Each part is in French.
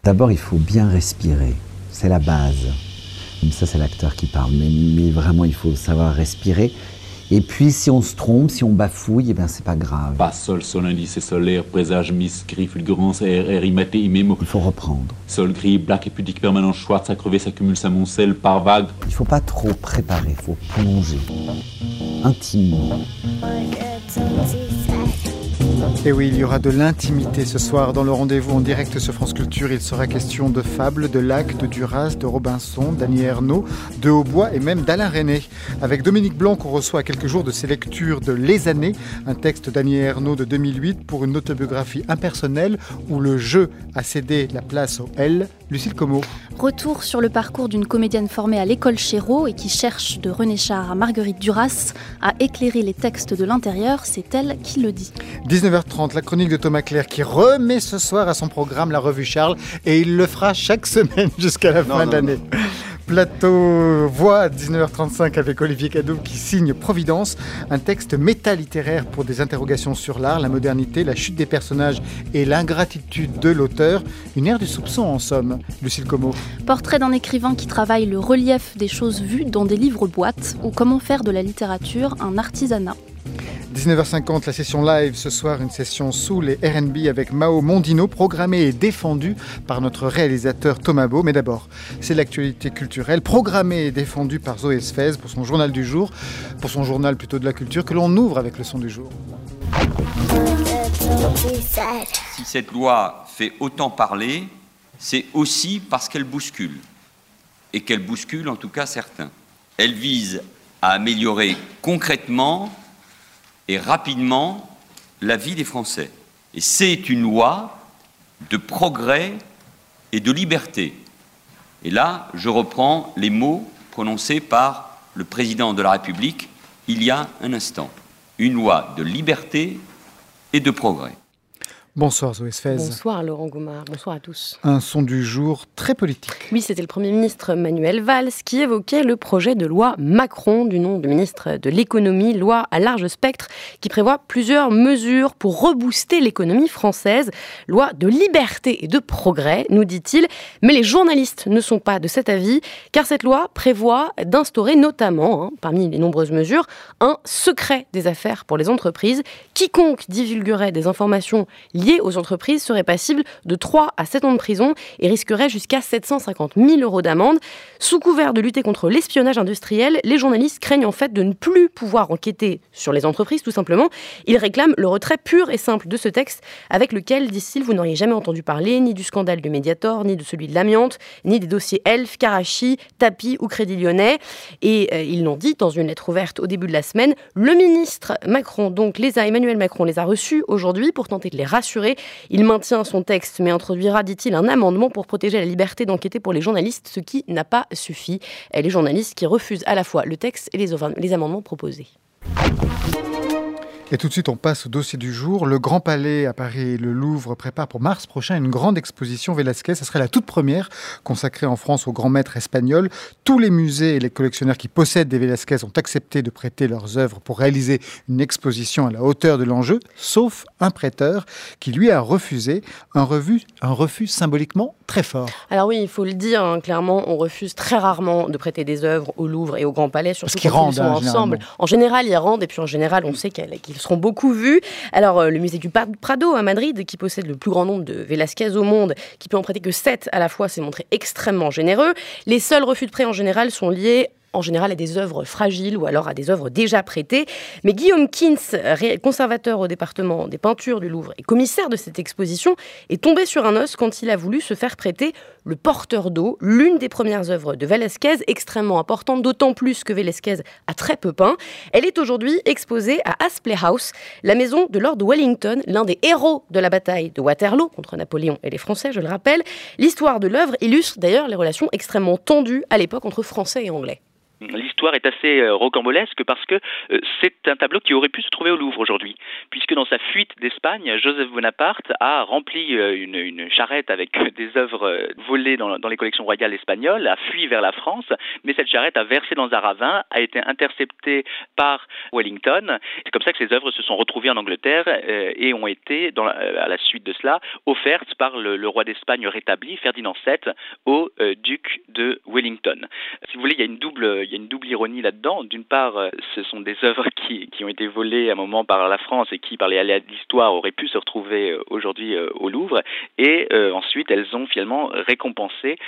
D'abord, il faut bien respirer. C'est la base. Comme ça, c'est l'acteur qui parle. Mais vraiment, il faut savoir respirer. Et puis, si on se trompe, si on bafouille, c'est pas grave. Pas sol, sol, indice et solaire, présage, miss, gris, fulgurance, air, imaté, immémo. Il faut reprendre. Sol, gris, black, pudique, permanent, Schwartz, à crever, s'accumule, s'amoncelle, par vague. Il faut pas trop préparer, il faut plonger. Intimement. Et oui, il y aura de l'intimité ce soir dans le rendez-vous en direct sur France Culture. Il sera question de fables, de lacs, de Duras, de Robinson, d'Annie Ernaux, de Hautbois et même d'Alain Resnais. Avec Dominique Blanc, qu'on reçoit à quelques jours de ses lectures de Les Années, un texte d'Annie Ernaux de 2008 pour une autobiographie impersonnelle où le jeu a cédé la place au L. Lucille Como. Retour sur le parcours d'une comédienne formée à l'école Chéreau et qui cherche de René Char à Marguerite Duras à éclairer les textes de l'intérieur, c'est elle qui le dit. 19h30, la chronique de Thomas Clair qui remet ce soir à son programme la revue Charles et il le fera chaque semaine jusqu'à la fin de l'année. Plateau voix à 19h35 avec Olivier Cadeau qui signe Providence, un texte métalittéraire pour des interrogations sur l'art, la modernité, la chute des personnages et l'ingratitude de l'auteur. Une ère du soupçon en somme. Lucille Como. Portrait d'un écrivain qui travaille le relief des choses vues dans des livres-boîtes ou comment faire de la littérature un artisanat. 19h50, la session live, ce soir une session soul et R&B avec Mao Mondino, programmée et défendue par notre réalisateur Thomas Beau. Mais d'abord, c'est l'actualité culturelle, programmée et défendue par Zoé Sfez pour son journal du jour, pour son journal plutôt de la culture, que l'on ouvre avec le son du jour. Si cette loi fait autant parler, c'est aussi parce qu'elle bouscule. Et qu'elle bouscule en tout cas certains. Elle vise à améliorer concrètement et rapidement la vie des Français. Et c'est une loi de progrès et de liberté. Et là, je reprends les mots prononcés par le président de la République il y a un instant. Une loi de liberté et de progrès. Bonsoir Zoé Sfez. Bonsoir Laurent Gaumard, bonsoir à tous. Un son du jour très politique. Oui, c'était le Premier ministre Manuel Valls qui évoquait le projet de loi Macron, du nom du ministre de l'économie, loi à large spectre, qui prévoit plusieurs mesures pour rebooster l'économie française. Loi de liberté et de progrès, nous dit-il. Mais les journalistes ne sont pas de cet avis, car cette loi prévoit d'instaurer notamment, parmi les nombreuses mesures, un secret des affaires pour les entreprises. Quiconque divulguerait des informations liées aux entreprises serait passible de 3 à 7 ans de prison et risquerait jusqu'à 750 000 € d'amende. Sous couvert de lutter contre l'espionnage industriel, les journalistes craignent en fait de ne plus pouvoir enquêter sur les entreprises, tout simplement. Ils réclament le retrait pur et simple de ce texte avec lequel, disent-ils, vous n'auriez jamais entendu parler ni du scandale du Mediator, ni de celui de l'amiante, ni des dossiers Elf, Karachi, Tapi ou Crédit Lyonnais. Et ils l'ont dit dans une lettre ouverte au début de la semaine. Le ministre Macron, Emmanuel Macron, les a reçus aujourd'hui pour tenter de les rassurer. Il maintient son texte, mais introduira, dit-il, un amendement pour protéger la liberté d'enquêter pour les journalistes, ce qui n'a pas suffi. Les journalistes qui refusent à la fois le texte et les amendements proposés. Et tout de suite, on passe au dossier du jour. Le Grand Palais à Paris et le Louvre préparent pour mars prochain une grande exposition Velázquez. Ce serait la toute première consacrée en France au grand maître espagnol. Tous les musées et les collectionneurs qui possèdent des Velázquez ont accepté de prêter leurs œuvres pour réaliser une exposition à la hauteur de l'enjeu, sauf un prêteur qui lui a refusé un refus symboliquement très fort. Alors oui, il faut le dire, clairement, on refuse très rarement de prêter des œuvres au Louvre et au Grand Palais, surtout quand ils sont ensemble. En général, ils rendent, et puis en général, on sait qu'ils seront beaucoup vus. Alors, le musée du Prado à Madrid, qui possède le plus grand nombre de Velázquez au monde, qui peut en prêter que 7 à la fois, s'est montré extrêmement généreux. Les seuls refus de prêt, en général, sont liés à des œuvres fragiles ou alors à des œuvres déjà prêtées. Mais Guillaume Kins, conservateur au département des peintures du Louvre et commissaire de cette exposition, est tombé sur un os quand il a voulu se faire prêter le Porteur d'eau, l'une des premières œuvres de Velázquez, extrêmement importante, d'autant plus que Velázquez a très peu peint. Elle est aujourd'hui exposée à Aspley House, la maison de Lord Wellington, l'un des héros de la bataille de Waterloo contre Napoléon et les Français, je le rappelle. L'histoire de l'œuvre illustre d'ailleurs les relations extrêmement tendues à l'époque entre Français et Anglais. L'histoire est assez rocambolesque parce que c'est un tableau qui aurait pu se trouver au Louvre aujourd'hui, puisque dans sa fuite d'Espagne, Joseph Bonaparte a rempli une charrette avec des œuvres volées dans les collections royales espagnoles, a fui vers la France, mais cette charrette a versé dans un ravin, a été interceptée par Wellington. C'est comme ça que ces œuvres se sont retrouvées en Angleterre et ont été, à la suite de cela, offertes par le roi d'Espagne rétabli, Ferdinand VII, au duc de Wellington. Si vous voulez, il y a une double ironie là-dedans. D'une part, ce sont des œuvres qui ont été volées à un moment par la France et qui, par les aléas de l'histoire, auraient pu se retrouver aujourd'hui au Louvre. Et ensuite, elles ont finalement récompensé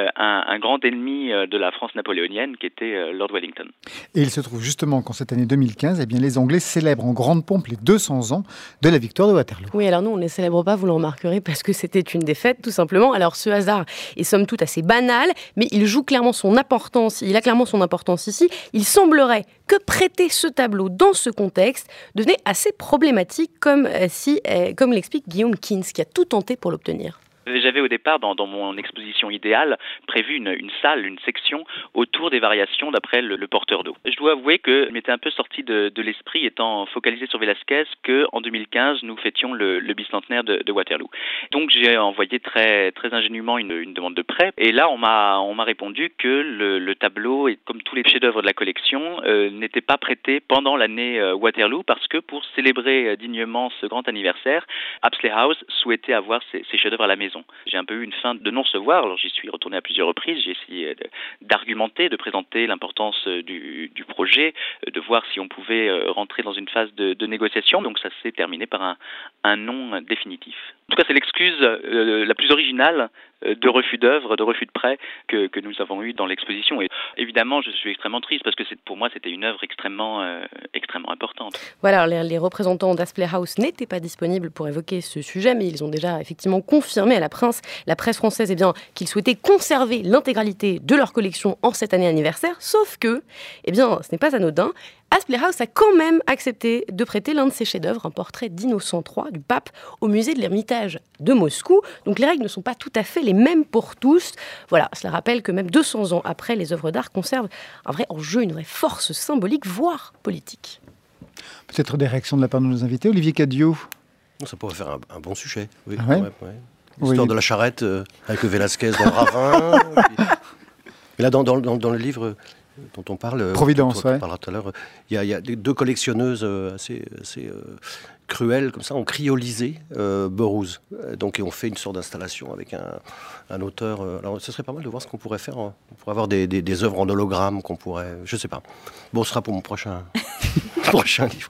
un grand ennemi de la France napoléonienne qui était Lord Wellington. Et il se trouve justement qu'en cette année 2015, eh bien, les Anglais célèbrent en grande pompe les 200 ans de la victoire de Waterloo. Oui, alors nous, on ne les célèbre pas, vous le remarquerez, parce que c'était une défaite, tout simplement. Alors ce hasard est somme toute assez banal, mais il joue clairement son importance. Il a clairement son importance ici. Il semblerait que prêter ce tableau dans ce contexte devenait assez problématique, comme l'explique Guillaume Kins, qui a tout tenté pour l'obtenir. J'avais au départ, dans mon exposition idéale, prévu une salle, une section autour des variations d'après le porteur d'eau. Je dois avouer que je m'étais un peu sorti de l'esprit, étant focalisé sur Velázquez, qu'en 2015, nous fêtions le bicentenaire de Waterloo. Donc j'ai envoyé très, très ingénument une demande de prêt. Et là, on m'a répondu que le tableau, et comme tous les chefs-d'œuvre de la collection, n'était pas prêté pendant l'année Waterloo, parce que pour célébrer dignement ce grand anniversaire, Apsley House souhaitait avoir ses chefs-d'œuvre à la maison. J'ai un peu eu une fin de non-recevoir, alors j'y suis retourné à plusieurs reprises, j'ai essayé d'argumenter, de présenter l'importance du projet, de voir si on pouvait rentrer dans une phase de négociation, donc ça s'est terminé par un non définitif. En tout cas, c'est l'excuse la plus originale de refus d'œuvre, de refus de prêt que nous avons eu dans l'exposition. Et évidemment, je suis extrêmement triste parce que pour moi, c'était une œuvre extrêmement importante. Voilà, les représentants d'Aspley House n'étaient pas disponibles pour évoquer ce sujet, mais ils ont déjà effectivement confirmé à la presse française qu'ils souhaitaient conserver l'intégralité de leur collection en cette année anniversaire, sauf que, ce n'est pas anodin. Aspley House a quand même accepté de prêter l'un de ses chefs-d'œuvre, un portrait d'Innocent III du pape, au musée de l'Ermitage de Moscou. Donc les règles ne sont pas tout à fait les mêmes pour tous. Voilà, cela rappelle que même 200 ans après, les œuvres d'art conservent un vrai enjeu, une vraie force symbolique, voire politique. Peut-être des réactions de la part de nos invités. Olivier Cadiot. Ça pourrait faire un bon sujet. Oui, ah ouais. L'histoire de la charrette avec le Velázquez dans le ravin. Mais là, dans le livre dont on parle, Providence, on parlera tout à l'heure, il y a deux collectionneuses assez cruelles, comme ça, ont cryolisé Burroughs. Donc, et on fait une sorte d'installation avec un auteur. Alors, ce serait pas mal de voir ce qu'on pourrait faire. On pourrait avoir des œuvres en hologramme qu'on pourrait... Je sais pas. Bon, ce sera pour mon prochain livre.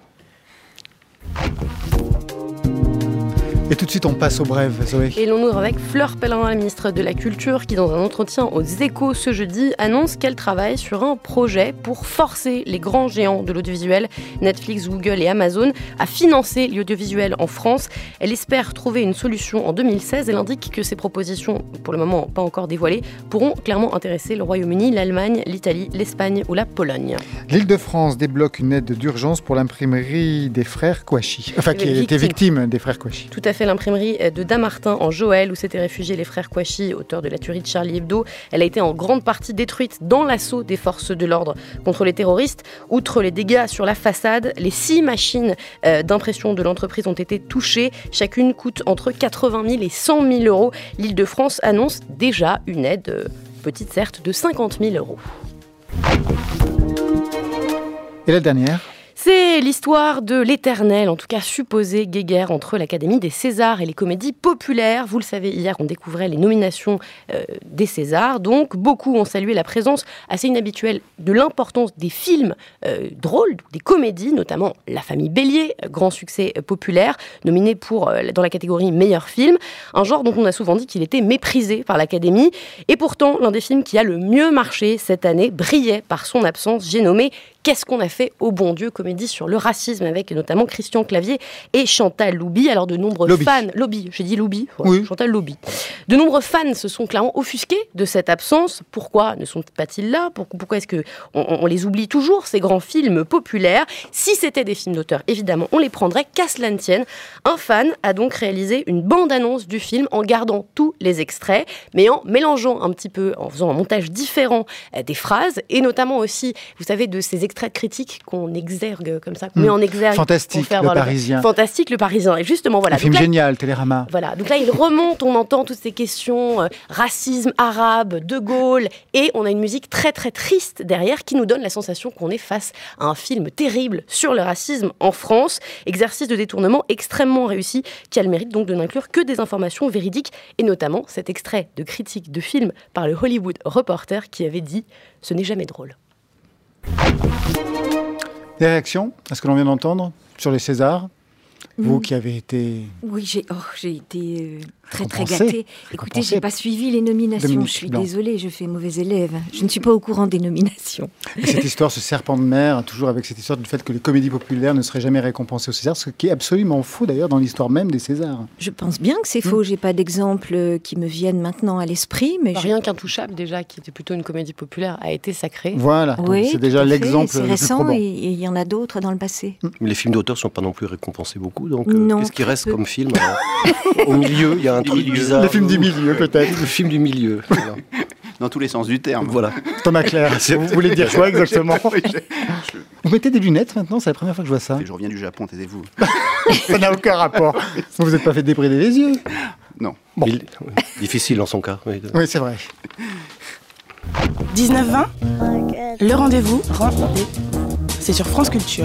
Et tout de suite, on passe aux brèves, Zoé. Et l'on ouvre avec Fleur Pellerin, la ministre de la Culture, qui, dans un entretien aux Échos ce jeudi, annonce qu'elle travaille sur un projet pour forcer les grands géants de l'audiovisuel, Netflix, Google et Amazon, à financer l'audiovisuel en France. Elle espère trouver une solution en 2016. Elle indique que ces propositions, pour le moment pas encore dévoilées, pourront clairement intéresser le Royaume-Uni, l'Allemagne, l'Italie, l'Espagne ou la Pologne. L'Île-de-France débloque une aide d'urgence pour l'imprimerie des frères Kouachi, qui était victime des frères Kouachi. Tout à fait, l'imprimerie de Dammartin en Joël, où s'étaient réfugiés les frères Kouachi, auteurs de la tuerie de Charlie Hebdo. Elle a été en grande partie détruite dans l'assaut des forces de l'ordre contre les terroristes. Outre les dégâts sur la façade, les 6 machines d'impression de l'entreprise ont été touchées. Chacune coûte entre 80 000 et 100 000 euros. L'Île-de-France annonce déjà une aide, petite certes, de 50 000 euros. Et la dernière ? C'est l'histoire de l'éternel, en tout cas supposée, guéguerre entre l'Académie des Césars et les comédies populaires. Vous le savez, hier, on découvrait les nominations des Césars. Donc, beaucoup ont salué la présence assez inhabituelle de l'importance des films drôles, des comédies, notamment La Famille Bélier, grand succès populaire, nominé dans la catégorie meilleur film. Un genre dont on a souvent dit qu'il était méprisé par l'Académie. Et pourtant, l'un des films qui a le mieux marché cette année brillait par son absence. J'ai nommé Qu'est-ce qu'on a fait au bon Dieu, comédie sur le racisme avec notamment Christian Clavier et Chantal Louby. Alors de nombreux fans, j'ai dit Louby, oui. Chantal Louby. De nombreux fans se sont clairement offusqués de cette absence. Pourquoi ne sont pas-ils là ? Pourquoi est-ce que on les oublie toujours, ces grands films populaires ? Si c'était des films d'auteur, évidemment, on les prendrait, qu'à cela ne tienne. Un fan a donc réalisé une bande-annonce du film en gardant tous les extraits, mais en mélangeant un petit peu, en faisant un montage différent des phrases, et notamment aussi, vous savez, de ces extraits de critiques qu'on exergue comme ça, qu'on met en exergue. Fantastique, le Parisien. Fantastique, le Parisien. Et justement, voilà. Un film génial, Télérama. Voilà. Donc là, il remonte, on entend toutes ces questions, racisme arabe, De Gaulle, et on a une musique très très triste derrière qui nous donne la sensation qu'on est face à un film terrible sur le racisme en France. Exercice de détournement extrêmement réussi qui a le mérite donc de n'inclure que des informations véridiques, et notamment cet extrait de critique de film par le Hollywood Reporter qui avait dit « Ce n'est jamais drôle ». Des réactions à ce que l'on vient d'entendre sur les Césars ? Vous qui avez été... Oui, j'ai été très gâtée. Écoutez, je n'ai pas suivi les nominations. Dominique Je suis Blanc. désolée, je fais mauvais élève. Je ne suis pas au courant des nominations. Et cette histoire, ce serpent de mer, toujours avec cette histoire du fait que les comédies populaires ne seraient jamais récompensées aux Césars, ce qui est absolument faux d'ailleurs dans l'histoire même des Césars. Je pense bien que c'est faux. J'ai pas d'exemple qui me viennent maintenant à l'esprit. Mais Rien qu'Intouchable, déjà, qui était plutôt une comédie populaire, a été sacrée. Voilà, oui, c'est déjà l'exemple c'est le plus récent probant. et il y en a d'autres dans le passé. Les films d'auteur ne sont pas non plus récompensés beaucoup, donc Non, qu'est-ce qui reste peu. comme film au milieu, il y a un truc bizarre. Les films du milieu, peut-être. Le film du milieu. Voilà. Dans tous les sens du terme. Voilà. Thomas Claire, vous voulez dire quoi exactement? Vous mettez des lunettes maintenant? C'est la première fois que je vois ça. Je reviens du Japon, taisez-vous. Ça n'a aucun rapport. Vous n'êtes pas fait débrider les yeux? Non. Bon. Difficile dans son cas. Oui, c'est vrai. 19-20, le rendez-vous, c'est sur France Culture.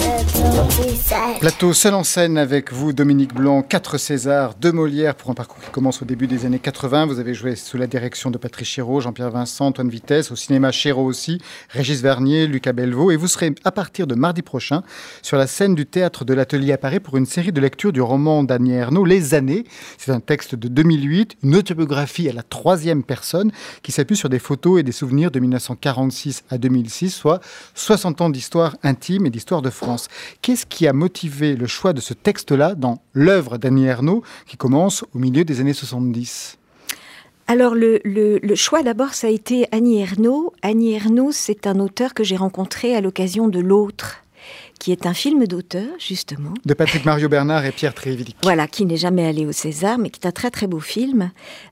Plateau seul en scène avec vous, Dominique Blanc, 4 Césars, 2 Molières pour un parcours qui commence au début des années 80. Vous avez joué sous la direction de Patrice Chéreau, Jean-Pierre Vincent, Antoine Vitesse, au cinéma Chéreau aussi, Régis Vernier, Lucas Belvaux. Et vous serez à partir de mardi prochain sur la scène du Théâtre de l'Atelier à Paris pour une série de lectures du roman d'Annie Ernaux, Les Années. C'est un texte de 2008, une autobiographie à la 3e personne qui s'appuie sur des photos et des souvenirs de 1946 à 2006, soit 60 ans d'histoire intime et d'histoire de France. Qu'est-ce qui a motivé le choix de ce texte-là dans l'œuvre d'Annie Ernaux qui commence au milieu des années 70 ? Alors, le choix, d'abord, ça a été Annie Ernaux. Annie Ernaux, c'est un auteur que j'ai rencontré à l'occasion de L'Autre, qui est un film d'auteur, justement. De Patrick Mario Bernard et Pierre Trévidic. Voilà, qui n'est jamais allé au César, mais qui est un très très beau film,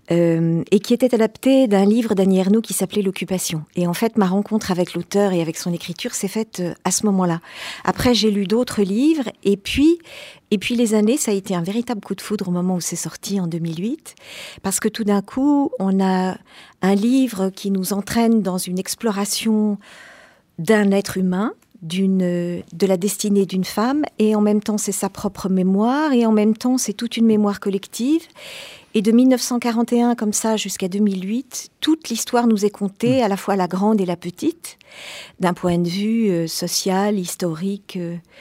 et qui était adapté d'un livre d'Annie Ernaux qui s'appelait L'Occupation. Et en fait, ma rencontre avec l'auteur et avec son écriture s'est faite à ce moment-là. Après, j'ai lu d'autres livres, et puis Les Années, ça a été un véritable coup de foudre au moment où c'est sorti en 2008, parce que tout d'un coup, on a un livre qui nous entraîne dans une exploration d'un être humain, de la destinée d'une femme, et en même temps c'est sa propre mémoire, et en même temps c'est toute une mémoire collective. Et de 1941 comme ça jusqu'à 2008, toute l'histoire nous est contée, à la fois la grande et la petite, d'un point de vue social, historique,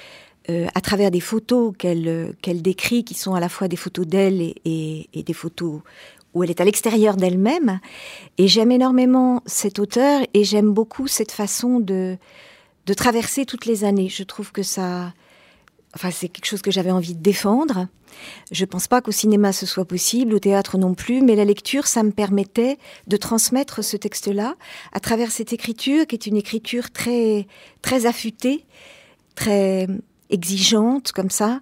à travers des photos qu'elle décrit, qui sont à la fois des photos d'elle et des photos où elle est à l'extérieur d'elle-même. Et j'aime énormément cet auteur, et j'aime beaucoup cette façon de traverser toutes les années. Je trouve que c'est quelque chose que j'avais envie de défendre. Je ne pense pas qu'au cinéma ce soit possible, au théâtre non plus, mais la lecture, ça me permettait de transmettre ce texte-là à travers cette écriture, qui est une écriture très, très affûtée, très exigeante, comme ça.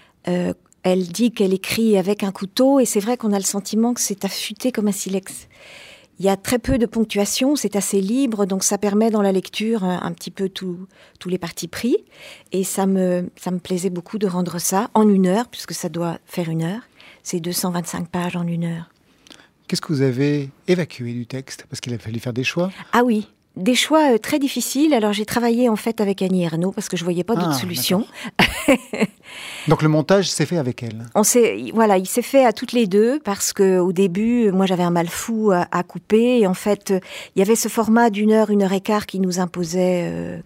Elle dit qu'elle écrit avec un couteau, et c'est vrai qu'on a le sentiment que c'est affûté comme un silex. Il y a très peu de ponctuation, c'est assez libre, donc ça permet dans la lecture un petit peu tous les partis pris. Et ça me plaisait beaucoup de rendre ça en 1 heure, puisque ça doit faire 1 heure. C'est 225 pages en 1 heure. Qu'est-ce que vous avez évacué du texte? Parce qu'il a fallu faire des choix. Ah oui, des choix très difficiles. Alors j'ai travaillé en fait avec Annie Ernaux, parce que je ne voyais pas d'autre solution. Donc le montage s'est fait avec elle. Il s'est fait à toutes les deux, parce qu'au début, moi j'avais un mal fou à couper, et en fait, il y avait ce format d'1 heure, 1 heure et quart qui nous imposait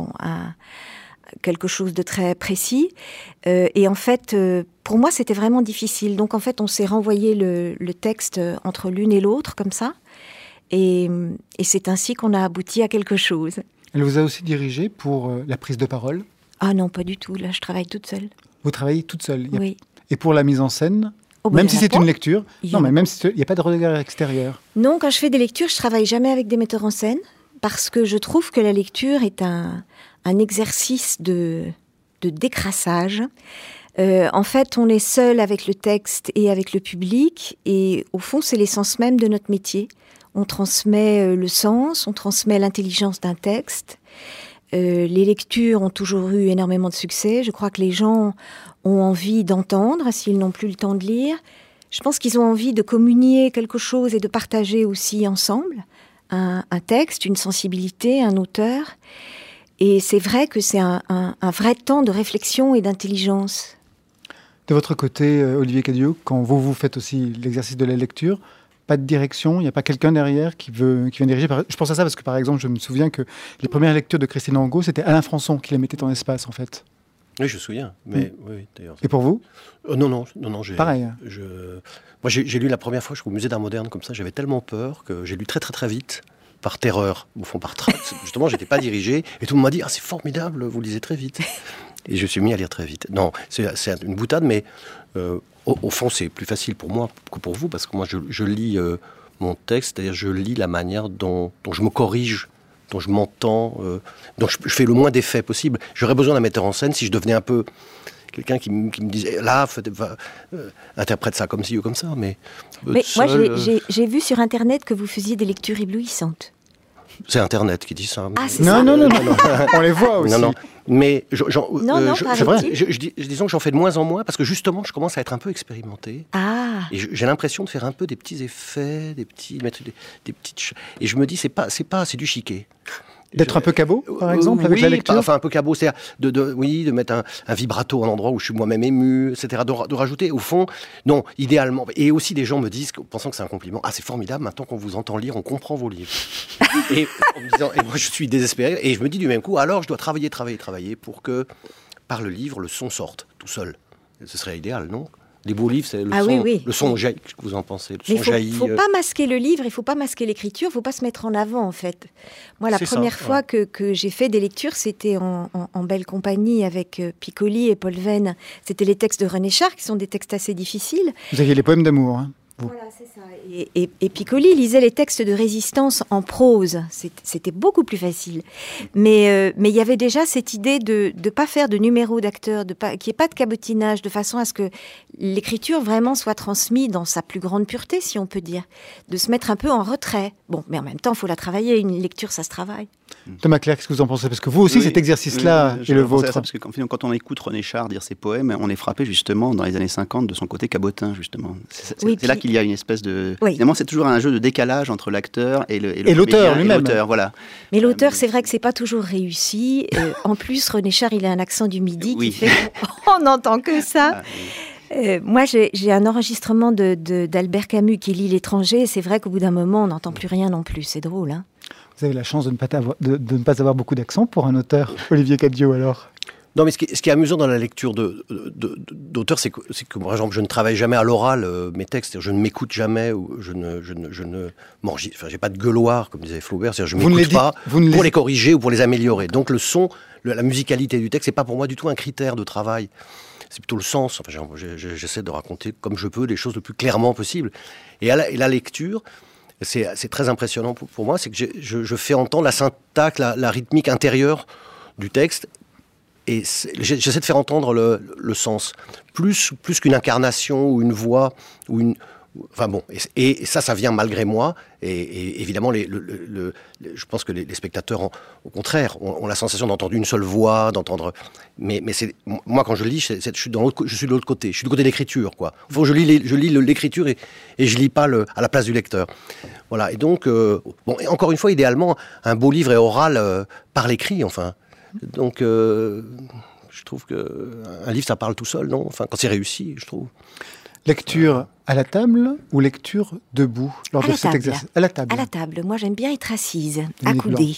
quelque chose de très précis. Et en fait, pour moi, c'était vraiment difficile. Donc en fait, on s'est renvoyé le texte entre l'une et l'autre, comme ça. Et c'est ainsi qu'on a abouti à quelque chose. Elle vous a aussi dirigé pour la prise de parole? Ah non, pas du tout. Là, je travaille toute seule. Vous travaillez toute seule? Oui. Et pour la mise en scène, même si c'est une lecture, même s'il n'y a pas de regard extérieur? Non, quand je fais des lectures, je travaille jamais avec des metteurs en scène, parce que je trouve que la lecture est un exercice de décrassage. En fait, on est seul avec le texte et avec le public, et au fond, c'est l'essence même de notre métier. On transmet le sens, on transmet l'intelligence d'un texte. Les lectures ont toujours eu énormément de succès. Je crois que les gens ont envie d'entendre s'ils n'ont plus le temps de lire. Je pense qu'ils ont envie de communier quelque chose et de partager aussi ensemble un texte, une sensibilité, un auteur. Et c'est vrai que c'est un vrai temps de réflexion et d'intelligence. De votre côté, Olivier Cadieux, quand vous faites aussi l'exercice de la lecture, pas de direction, il n'y a pas quelqu'un derrière qui vient diriger. Je pense à ça parce que, par exemple, je me souviens que les premières lectures de Christine Angot, c'était Alain Françon qui les mettait en espace, en fait. Oui, je me souviens. Mais, oui, d'ailleurs. Et pour vous? Non. Pareil. Moi, j'ai lu la première fois, je crois, au musée d'art moderne, comme ça, j'avais tellement peur que j'ai lu très, très, très vite, par terreur, au fond, par trac. Justement, je n'étais pas dirigé, et tout le monde m'a dit « Ah, c'est formidable, vous lisez très vite ». Et je me suis mis à lire très vite. Non, c'est une boutade, mais au fond, c'est plus facile pour moi que pour vous, parce que moi, je lis mon texte, c'est-à-dire je lis la manière dont je me corrige, dont je m'entends, dont je fais le moins d'effets possible. J'aurais besoin d'un metteur en scène si je devenais un peu quelqu'un qui me disait là, interprète ça comme ci ou comme ça. Mais moi, j'ai vu sur Internet que vous faisiez des lectures éblouissantes. C'est Internet qui dit ça. Ah, c'est ça. Non. On les voit aussi. Non. Mais c'est vrai. Disons que j'en fais de moins en moins parce que justement, je commence à être un peu expérimenté. Ah. Et j'ai l'impression de faire un peu des petits effets, mettre des petites. Et je me dis, c'est du chiquet. D'être un peu cabot, par exemple, avec la lecture. Enfin, un peu cabot, c'est de mettre un vibrato à un endroit où je suis moi-même ému, etc. De rajouter, au fond, non, idéalement. Et aussi, des gens me disent, pensant que c'est un compliment, ah, c'est formidable, maintenant qu'on vous entend lire, on comprend vos livres. et moi, je suis désespéré, et je me dis du même coup, alors je dois travailler pour que, par le livre, le son sorte, tout seul. Ce serait idéal, non ? Les beaux livres, c'est le son jaillit. Qu'est-ce que vous en pensez? Il ne faut pas masquer le livre, il ne faut pas masquer l'écriture, il ne faut pas se mettre en avant, en fait. Moi, la première fois que j'ai fait des lectures, c'était en belle compagnie avec Piccoli et Paul Venn. C'était les textes de René Char, qui sont des textes assez difficiles. Vous aviez les poèmes d'amour, hein. Voilà, c'est ça. Et Piccoli lisait les textes de résistance en prose. C'était beaucoup plus facile. Mais il y avait déjà cette idée de ne pas faire de numéro d'acteur, qu'il n'y ait pas de cabotinage, de façon à ce que l'écriture vraiment soit transmise dans sa plus grande pureté, si on peut dire. De se mettre un peu en retrait. Bon, mais en même temps, il faut la travailler. Une lecture, ça se travaille. Thomas Clerc, qu'est-ce que vous en pensez? Parce que vous aussi, cet exercice-là est le vôtre. Parce que quand on écoute René Char dire ses poèmes, on est frappé justement dans les années 50 de son côté cabotin, justement. C'est là qu'il y a une espèce de... Oui. Finalement, c'est toujours un jeu de décalage entre l'acteur et l'auteur lui-même. Voilà. Mais l'auteur, c'est vrai que c'est pas toujours réussi. En plus, René Char, il a un accent du Midi qui fait qu'on n'entend que ça. Moi, j'ai un enregistrement d'Albert Camus qui lit L'étranger. C'est vrai qu'au bout d'un moment, on n'entend plus rien non plus. C'est drôle, hein. Vous avez la chance de ne pas avoir beaucoup d'accent pour un auteur, Olivier Cadieux, alors. Non, mais ce qui est amusant dans la lecture d'auteur, c'est que, par exemple, je ne travaille jamais à l'oral mes textes. Je ne m'écoute jamais, ou je ne m'enregistre. Enfin, j'ai pas de gueuloir, comme disait Flaubert. C'est-à-dire, je ne m'écoute pas pour les corriger ou pour les améliorer. Donc, le son, la musicalité du texte, c'est pas pour moi du tout un critère de travail. C'est plutôt le sens. Enfin, j'essaie de raconter comme je peux les choses le plus clairement possible. Et la lecture, c'est très impressionnant pour moi, c'est que je fais entendre la syntaxe, la rythmique intérieure du texte, et j'essaie de faire entendre le sens, plus qu'une incarnation ou une voix ou une... Enfin bon, et ça vient malgré moi, et évidemment, je pense que les spectateurs, au contraire, ont la sensation d'entendre une seule voix, d'entendre... Mais moi, quand je lis, je suis de l'autre côté, je suis du côté de l'écriture, quoi. Enfin, je lis l'écriture et je lis pas à la place du lecteur. Voilà, et donc, et encore une fois, idéalement, un beau livre est oral par l'écrit, enfin. Donc, je trouve qu'un livre, ça parle tout seul, non? Enfin, quand c'est réussi, je trouve. Lecture à la table ou lecture debout lors de cet exercice? À la table. À la table. Moi, j'aime bien être assise, accoudée.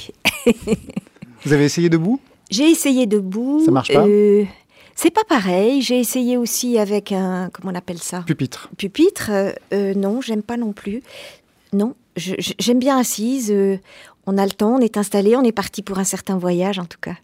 Vous avez essayé debout? J'ai essayé debout. Ça marche pas? C'est pas pareil. J'ai essayé aussi avec un... Comment on appelle ça? Pupitre. Pupitre. Non, j'aime pas non plus. Non, j'aime bien assise. On a le temps, on est installé, on est parti pour un certain voyage en tout cas.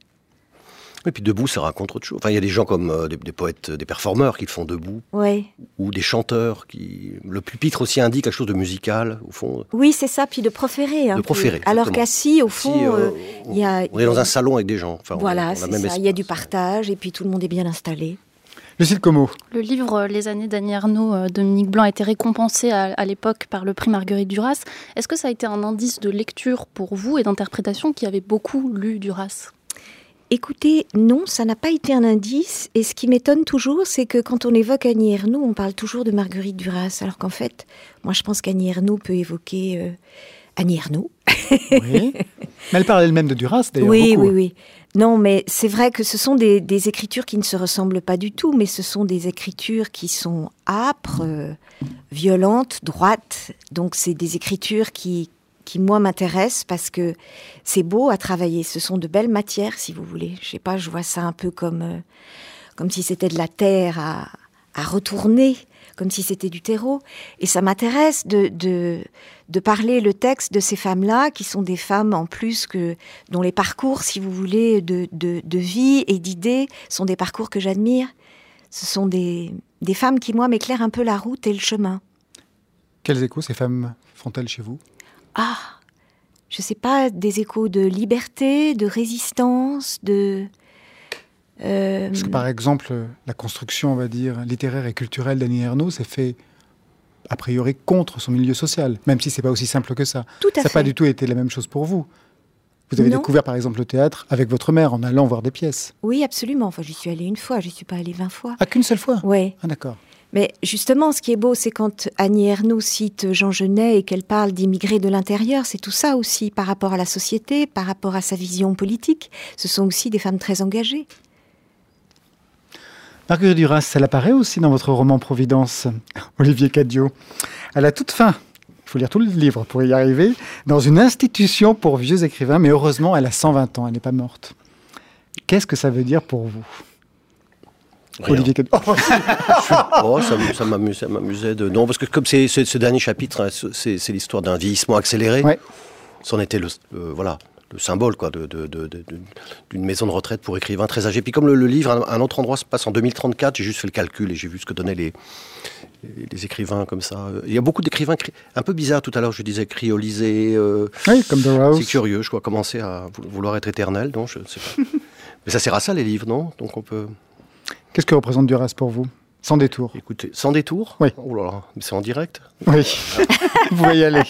Et puis debout, ça raconte autre chose. Enfin, il y a des gens comme des poètes, des performeurs qui le font debout. Ouais. Ou des chanteurs qui... Le pupitre aussi indique quelque chose de musical, au fond. Oui, c'est ça, puis de proférer. De proférer. Alors qu'assis, au fond, on est dans un salon avec des gens. Enfin, voilà, c'est ça. Il y a du partage et puis tout le monde est bien installé. Lucille Como. Le livre Les années d'Annie Ernaux, Dominique Blanc, a été récompensé à l'époque par le prix Marguerite Duras. Est-ce que ça a été un indice de lecture pour vous et d'interprétation qui avait beaucoup lu Duras ? Écoutez, non, ça n'a pas été un indice. Et ce qui m'étonne toujours, c'est que quand on évoque Annie Ernaux, on parle toujours de Marguerite Duras. Alors qu'en fait, moi je pense qu'Annie Ernaux peut évoquer Annie Ernaux. Oui. Mais elle parle elle-même de Duras, d'ailleurs. Oui, beaucoup. oui. Non, mais c'est vrai que ce sont des écritures qui ne se ressemblent pas du tout, mais ce sont des écritures qui sont âpres, violentes, droites. Donc c'est des écritures qui moi m'intéresse parce que c'est beau à travailler. Ce sont de belles matières, si vous voulez. Je sais pas, je vois ça un peu comme si c'était de la terre à retourner, comme si c'était du terreau. Et ça m'intéresse de parler le texte de ces femmes-là, qui sont des femmes en plus dont les parcours, si vous voulez, de vie et d'idées sont des parcours que j'admire. Ce sont des femmes qui, moi, m'éclairent un peu la route et le chemin. Quels échos ces femmes font-elles chez vous ? Ah, je sais pas, des échos de liberté, de résistance, Parce que par exemple, la construction, on va dire, littéraire et culturelle d'Annie Ernaux s'est fait a priori contre son milieu social, même si c'est pas aussi simple que ça. Tout à fait. Ça n'a pas du tout été la même chose pour vous. Vous avez découvert par exemple le théâtre avec votre mère en allant voir des pièces. Oui, absolument. Enfin, j'y suis allée une fois, j'y suis pas allée 20 fois. Ah, qu'une seule fois ? Oui. Ah, d'accord. Mais justement, ce qui est beau, c'est quand Annie Ernaux cite Jean Genet et qu'elle parle d'immigrés de l'intérieur, c'est tout ça aussi, par rapport à la société, par rapport à sa vision politique. Ce sont aussi des femmes très engagées. Marguerite Duras, elle apparaît aussi dans votre roman Providence, Olivier Cadiot. À la toute fin, il faut lire tout le livre pour y arriver, dans une institution pour vieux écrivains, mais heureusement, elle a 120 ans, elle n'est pas morte. Qu'est-ce que ça veut dire pour vous ? Rien. Olivier Cadiot. Ça m'amusait de... Non, parce que comme c'est ce dernier chapitre, hein, c'est l'histoire d'un vieillissement accéléré. Ouais. C'en était le symbole quoi, d'une maison de retraite pour écrivains très âgés. Puis comme le livre, un autre endroit se passe en 2034, j'ai juste fait le calcul et j'ai vu ce que donnaient les écrivains comme ça. Il y a beaucoup d'écrivains un peu bizarres tout à l'heure, je disais criolisés. Oui, comme Dollhouse. C'est curieux, je crois commencer à vouloir être éternel, non, je ne sais pas. Mais ça sert à ça les livres, non ? Donc on peut... Qu'est-ce que représente Duras pour vous ? Sans détour. Écoutez, sans détour ? Oui. Oh là là, mais c'est en direct ? Oui, vous pouvez y aller.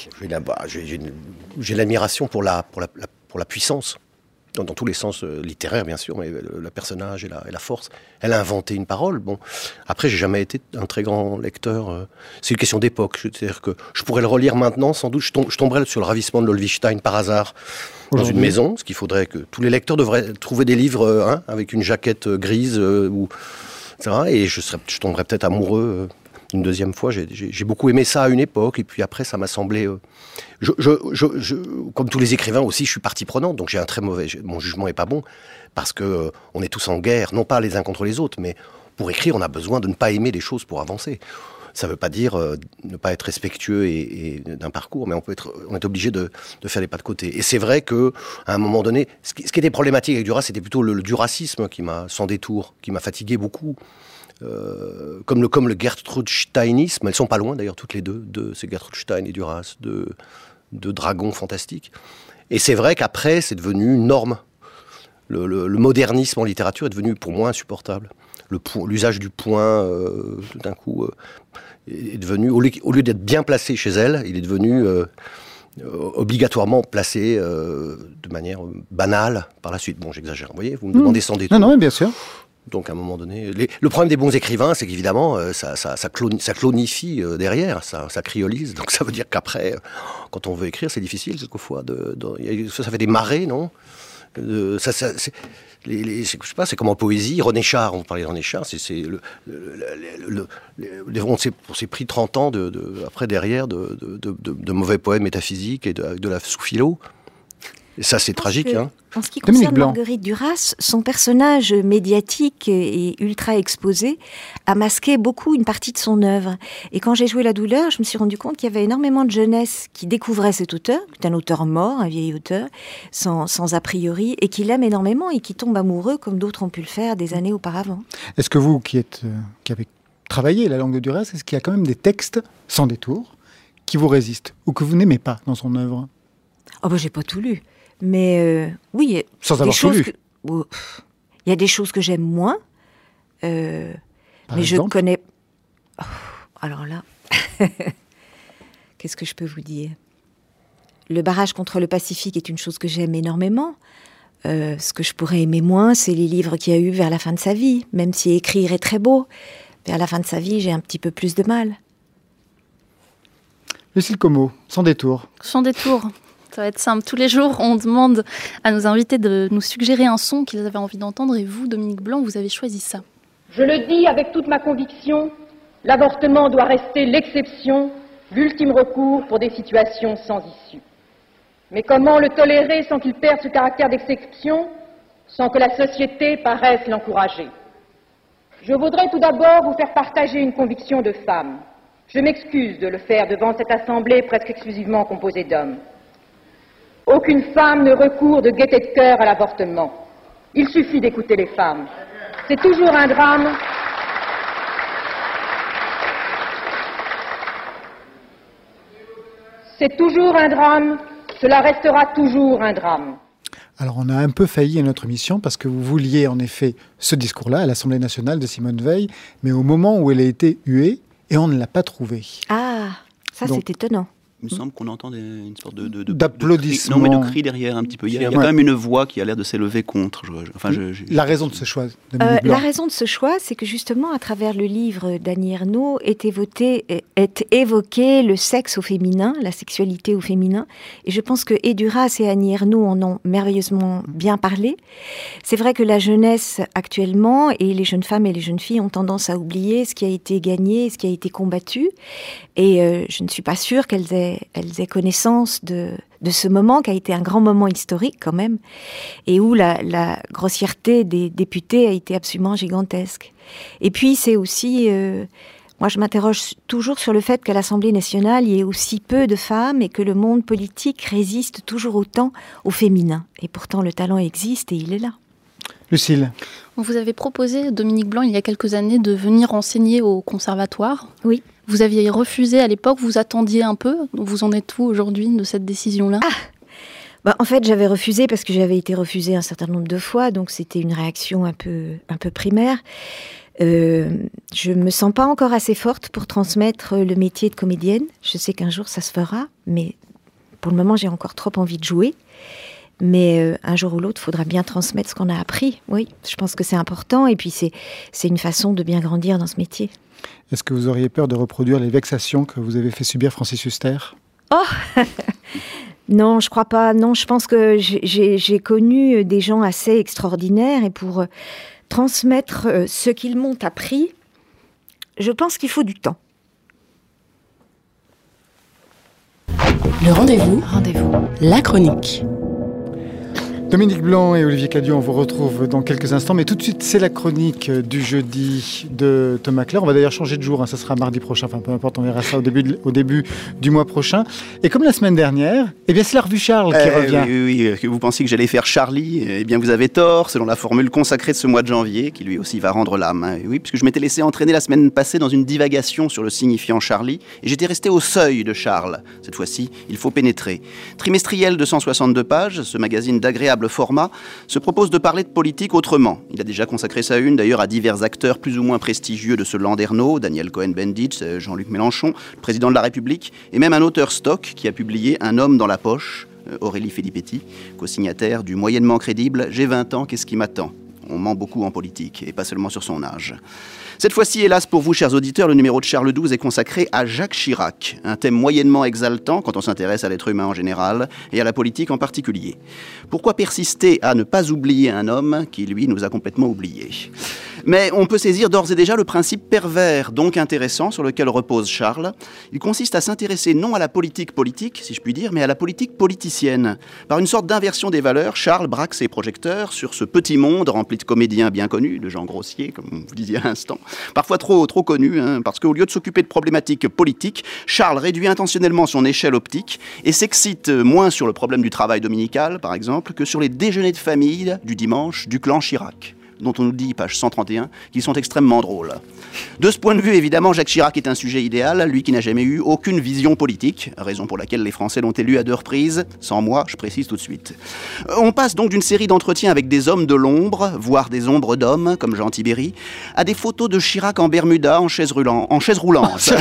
J'ai l'admiration pour la puissance, dans tous les sens littéraires bien sûr, mais le personnage et la force. Elle a inventé une parole. Bon, après, j'ai jamais été un très grand lecteur. C'est une question d'époque. C'est-à-dire que je pourrais le relire maintenant, sans doute. Je tomberais sur le ravissement de Lolvestein par hasard dans une maison, ce qu'il faudrait que tous les lecteurs devraient trouver des livres avec une jaquette grise etc. Et je tomberais peut-être amoureux une deuxième fois. J'ai beaucoup aimé ça à une époque, et puis après, ça m'a semblé... comme tous les écrivains aussi, je suis partie prenante, donc j'ai un très mauvais... Mon jugement n'est pas bon, parce que on est tous en guerre, non pas les uns contre les autres, mais pour écrire, on a besoin de ne pas aimer les choses pour avancer. Ça ne veut pas dire ne pas être respectueux et d'un parcours, mais on est obligé de faire les pas de côté. Et c'est vrai qu'à un moment donné, ce qui était problématique avec Duras, c'était plutôt le duracisme sans détour, qui m'a fatigué beaucoup. Comme le Gertrude-Steinisme, elles sont pas loin d'ailleurs toutes les deux, c'est Gertrude Stein et Duras, de dragons fantastiques. Et c'est vrai qu'après, c'est devenu une norme. Le modernisme en littérature est devenu pour moi insupportable. L'usage du point, tout d'un coup, est devenu, au lieu d'être bien placé chez elle, il est devenu obligatoirement placé de manière banale par la suite. Bon, j'exagère, vous voyez, vous me demandez sans détour. Non, bien sûr. Donc à un moment donné, le problème des bons écrivains, c'est qu'évidemment, ça clonifie derrière, ça criolise. Donc ça veut dire qu'après, quand on veut écrire, c'est difficile quelquefois. Ça fait des marées, non ? Je sais pas, c'est comme en poésie. René Char, on parlait de René Char, on s'est pris 30 ans après derrière de mauvais poèmes métaphysiques et de la sous-philo. Et ça, c'est tragique. En ce qui concerne Marguerite Duras, son personnage médiatique et ultra exposé a masqué beaucoup une partie de son œuvre. Et quand j'ai joué La douleur, je me suis rendu compte qu'il y avait énormément de jeunesse qui découvrait cet auteur, qui est un auteur mort, un vieil auteur, sans a priori, et qui l'aime énormément et qui tombe amoureux comme d'autres ont pu le faire des années auparavant. Est-ce que vous, qui avez travaillé la langue de Duras, est-ce qu'il y a quand même des textes, sans détour, qui vous résistent ou que vous n'aimez pas dans son œuvre ? J'ai pas tout lu. Mais oui, sans avoir tout lu. Il y a des choses que j'aime moins, mais je connais. Alors là, qu'est-ce que je peux vous dire ? Le barrage contre le Pacifique est une chose que j'aime énormément. Ce que je pourrais aimer moins, c'est les livres qu'il y a eu vers la fin de sa vie. Même si écrire est très beau, vers la fin de sa vie, j'ai un petit peu plus de mal. Lucille Como, sans détour. Sans détour. Ça va être simple. Tous les jours, on demande à nos invités de nous suggérer un son qu'ils avaient envie d'entendre. Et vous, Dominique Blanc, vous avez choisi ça. Je le dis avec toute ma conviction, l'avortement doit rester l'exception, l'ultime recours pour des situations sans issue. Mais comment le tolérer sans qu'il perde ce caractère d'exception, sans que la société paraisse l'encourager ? Je voudrais tout d'abord vous faire partager une conviction de femme. Je m'excuse de le faire devant cette assemblée presque exclusivement composée d'hommes. Aucune femme ne recourt de gaieté de cœur à l'avortement. Il suffit d'écouter les femmes. C'est toujours un drame. C'est toujours un drame. Cela restera toujours un drame. Alors on a un peu failli à notre mission parce que vous vouliez en effet ce discours-là à l'Assemblée nationale de Simone Veil, mais au moment où elle a été huée, et on ne l'a pas trouvée. Ah, ça c'est étonnant. Il me semble qu'on entend une sorte d'applaudissements. Non, mais de cris derrière un petit peu. Il y a quand même une voix qui a l'air de s'élever contre. La raison de ce choix, la raison de ce choix, c'est que justement, à travers le livre d'Annie Ernaux, est évoqué le sexe au féminin, la sexualité au féminin. Et je pense que et Duras et Annie Ernaux en ont merveilleusement bien parlé. C'est vrai que la jeunesse actuellement, et les jeunes femmes et les jeunes filles ont tendance à oublier ce qui a été gagné, ce qui a été combattu. Et je ne suis pas sûre qu'elles aient connaissance de ce moment qui a été un grand moment historique quand même, et où la grossièreté des députés a été absolument gigantesque. Et puis c'est aussi, moi je m'interroge toujours sur le fait qu'à l'Assemblée nationale il y ait aussi peu de femmes et que le monde politique résiste toujours autant au féminin. Et pourtant le talent existe et il est là. Lucille. Vous avez proposé, Dominique Blanc, il y a quelques années, de venir enseigner au conservatoire. Oui. Vous aviez refusé à l'époque, vous attendiez un peu. Vous en êtes où aujourd'hui de cette décision-là ? En fait, j'avais refusé parce que j'avais été refusée un certain nombre de fois, donc c'était une réaction un peu primaire. Je me sens pas encore assez forte pour transmettre le métier de comédienne. Je sais qu'un jour ça se fera, mais pour le moment j'ai encore trop envie de jouer. Mais un jour ou l'autre, il faudra bien transmettre ce qu'on a appris. Oui, je pense que c'est important. Et puis, c'est une façon de bien grandir dans ce métier. Est-ce que vous auriez peur de reproduire les vexations que vous avez fait subir Francis Huster ? Oh Non, je crois pas. Non, je pense que j'ai connu des gens assez extraordinaires. Et pour transmettre ce qu'ils m'ont appris, je pense qu'il faut du temps. Le rendez-vous, la chronique. Dominique Blanc et Olivier Cadieux, on vous retrouve dans quelques instants, mais tout de suite, c'est la chronique du jeudi de Thomas Clair. On va d'ailleurs changer de jour, ça sera mardi prochain, enfin peu importe, on verra ça au début du mois prochain. Et comme la semaine dernière, c'est la revue Charles qui revient. Oui, que vous pensiez que j'allais faire Charlie, eh bien vous avez tort, selon la formule consacrée de ce mois de janvier, qui lui aussi va rendre l'âme. Oui, puisque je m'étais laissé entraîner la semaine passée dans une divagation sur le signifiant Charlie, et j'étais resté au seuil de Charles. Cette fois-ci, il faut pénétrer. Trimestriel de 162 pages, ce magazine d'agréable format se propose de parler de politique autrement. Il a déjà consacré sa une d'ailleurs à divers acteurs plus ou moins prestigieux de ce Landerneau, Daniel Cohn-Bendit, Jean-Luc Mélenchon, le président de la République, et même un auteur stock qui a publié Un homme dans la poche, Aurélie Filippetti, co-signataire du moyennement crédible « J'ai 20 ans, qu'est-ce qui m'attend ?» On ment beaucoup en politique, et pas seulement sur son âge. Cette fois-ci, hélas pour vous, chers auditeurs, le numéro de Charles XII est consacré à Jacques Chirac, un thème moyennement exaltant quand on s'intéresse à l'être humain en général et à la politique en particulier. Pourquoi persister à ne pas oublier un homme qui, lui, nous a complètement oubliés ? Mais on peut saisir d'ores et déjà le principe pervers, donc intéressant, sur lequel repose Charles. Il consiste à s'intéresser non à la politique politique, si je puis dire, mais à la politique politicienne. Par une sorte d'inversion des valeurs, Charles braque ses projecteurs sur ce petit monde rempli de comédiens bien connus, de gens grossiers, comme vous disiez à l'instant, parfois trop connus, parce qu'au lieu de s'occuper de problématiques politiques, Charles réduit intentionnellement son échelle optique et s'excite moins sur le problème du travail dominical, par exemple, que sur les déjeuners de famille du dimanche du clan Chirac, dont on nous dit, page 131, qu'ils sont extrêmement drôles. De ce point de vue, évidemment, Jacques Chirac est un sujet idéal, lui qui n'a jamais eu aucune vision politique, raison pour laquelle les Français l'ont élu à 2 reprises, sans moi, je précise tout de suite. On passe donc d'une série d'entretiens avec des hommes de l'ombre, voire des ombres d'hommes, comme Jean Tibéry, à des photos de Chirac en Bermuda, en chaise roulante.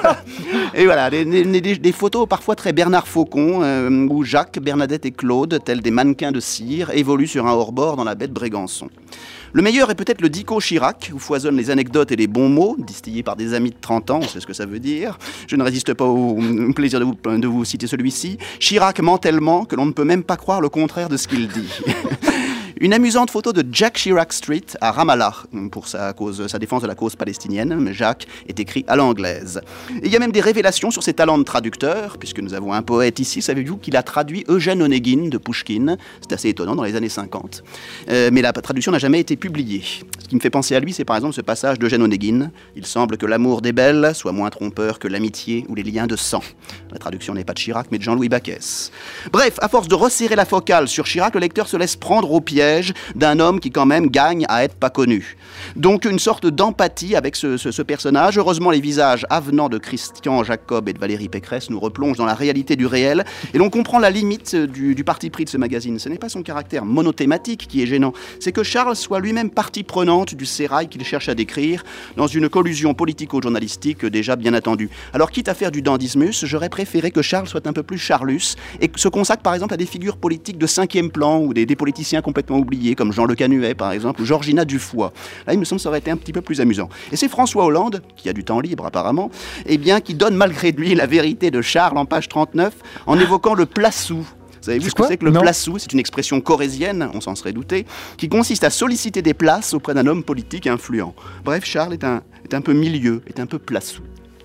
Et voilà, des photos parfois très Bernard Faucon, où Jacques, Bernadette et Claude, tels des mannequins de cire, évoluent sur un hors-bord dans la baie de Brégançon. Le meilleur est peut-être le dico Chirac, où foisonnent les anecdotes et les bons mots, distillés par des amis de 30 ans, on sait ce que ça veut dire. Je ne résiste pas au plaisir de vous citer celui-ci. Chirac ment tellement que l'on ne peut même pas croire le contraire de ce qu'il dit. Une amusante photo de Jack Chirac Street à Ramallah pour sa défense de la cause palestinienne, mais Jacques est écrit à l'anglaise. Et il y a même des révélations sur ses talents de traducteur, puisque nous avons un poète ici, savez-vous qu'il a traduit Eugène Onéguine de Pouchkine, c'est assez étonnant dans les années 50, mais la traduction n'a jamais été publiée. Ce qui me fait penser à lui, c'est par exemple ce passage d'Eugène Onéguine, il semble que l'amour des belles soit moins trompeur que l'amitié ou les liens de sang. La traduction n'est pas de Chirac, mais de Jean-Louis Baquès. Bref, à force de resserrer la focale sur Chirac, le lecteur se laisse prendre au piège d'un homme qui quand même gagne à être pas connu. Donc une sorte d'empathie avec ce personnage. Heureusement, les visages avenants de Christian Jacob et de Valérie Pécresse nous replongent dans la réalité du réel et l'on comprend la limite du parti pris de ce magazine. Ce n'est pas son caractère monothématique qui est gênant, c'est que Charles soit lui-même partie prenante du sérail qu'il cherche à décrire dans une collusion politico-journalistique déjà bien attendue. Alors quitte à faire du dandismus, j'aurais préféré que Charles soit un peu plus Charlus et se consacre par exemple à des figures politiques de 5e plan ou des politiciens complètement oubliés comme Jean Le Canuet par exemple ou Georgina Dufoy. Là il me semble que ça aurait été un petit peu plus amusant. Et c'est François Hollande, qui a du temps libre apparemment, qui donne malgré lui la vérité de Charles en page 39 en évoquant le plassou. Savez-vous ce que c'est que le plassou ? C'est une expression corésienne, on s'en serait douté, qui consiste à solliciter des places auprès d'un homme politique influent. Bref, Charles est un peu milieu, est un peu plassou.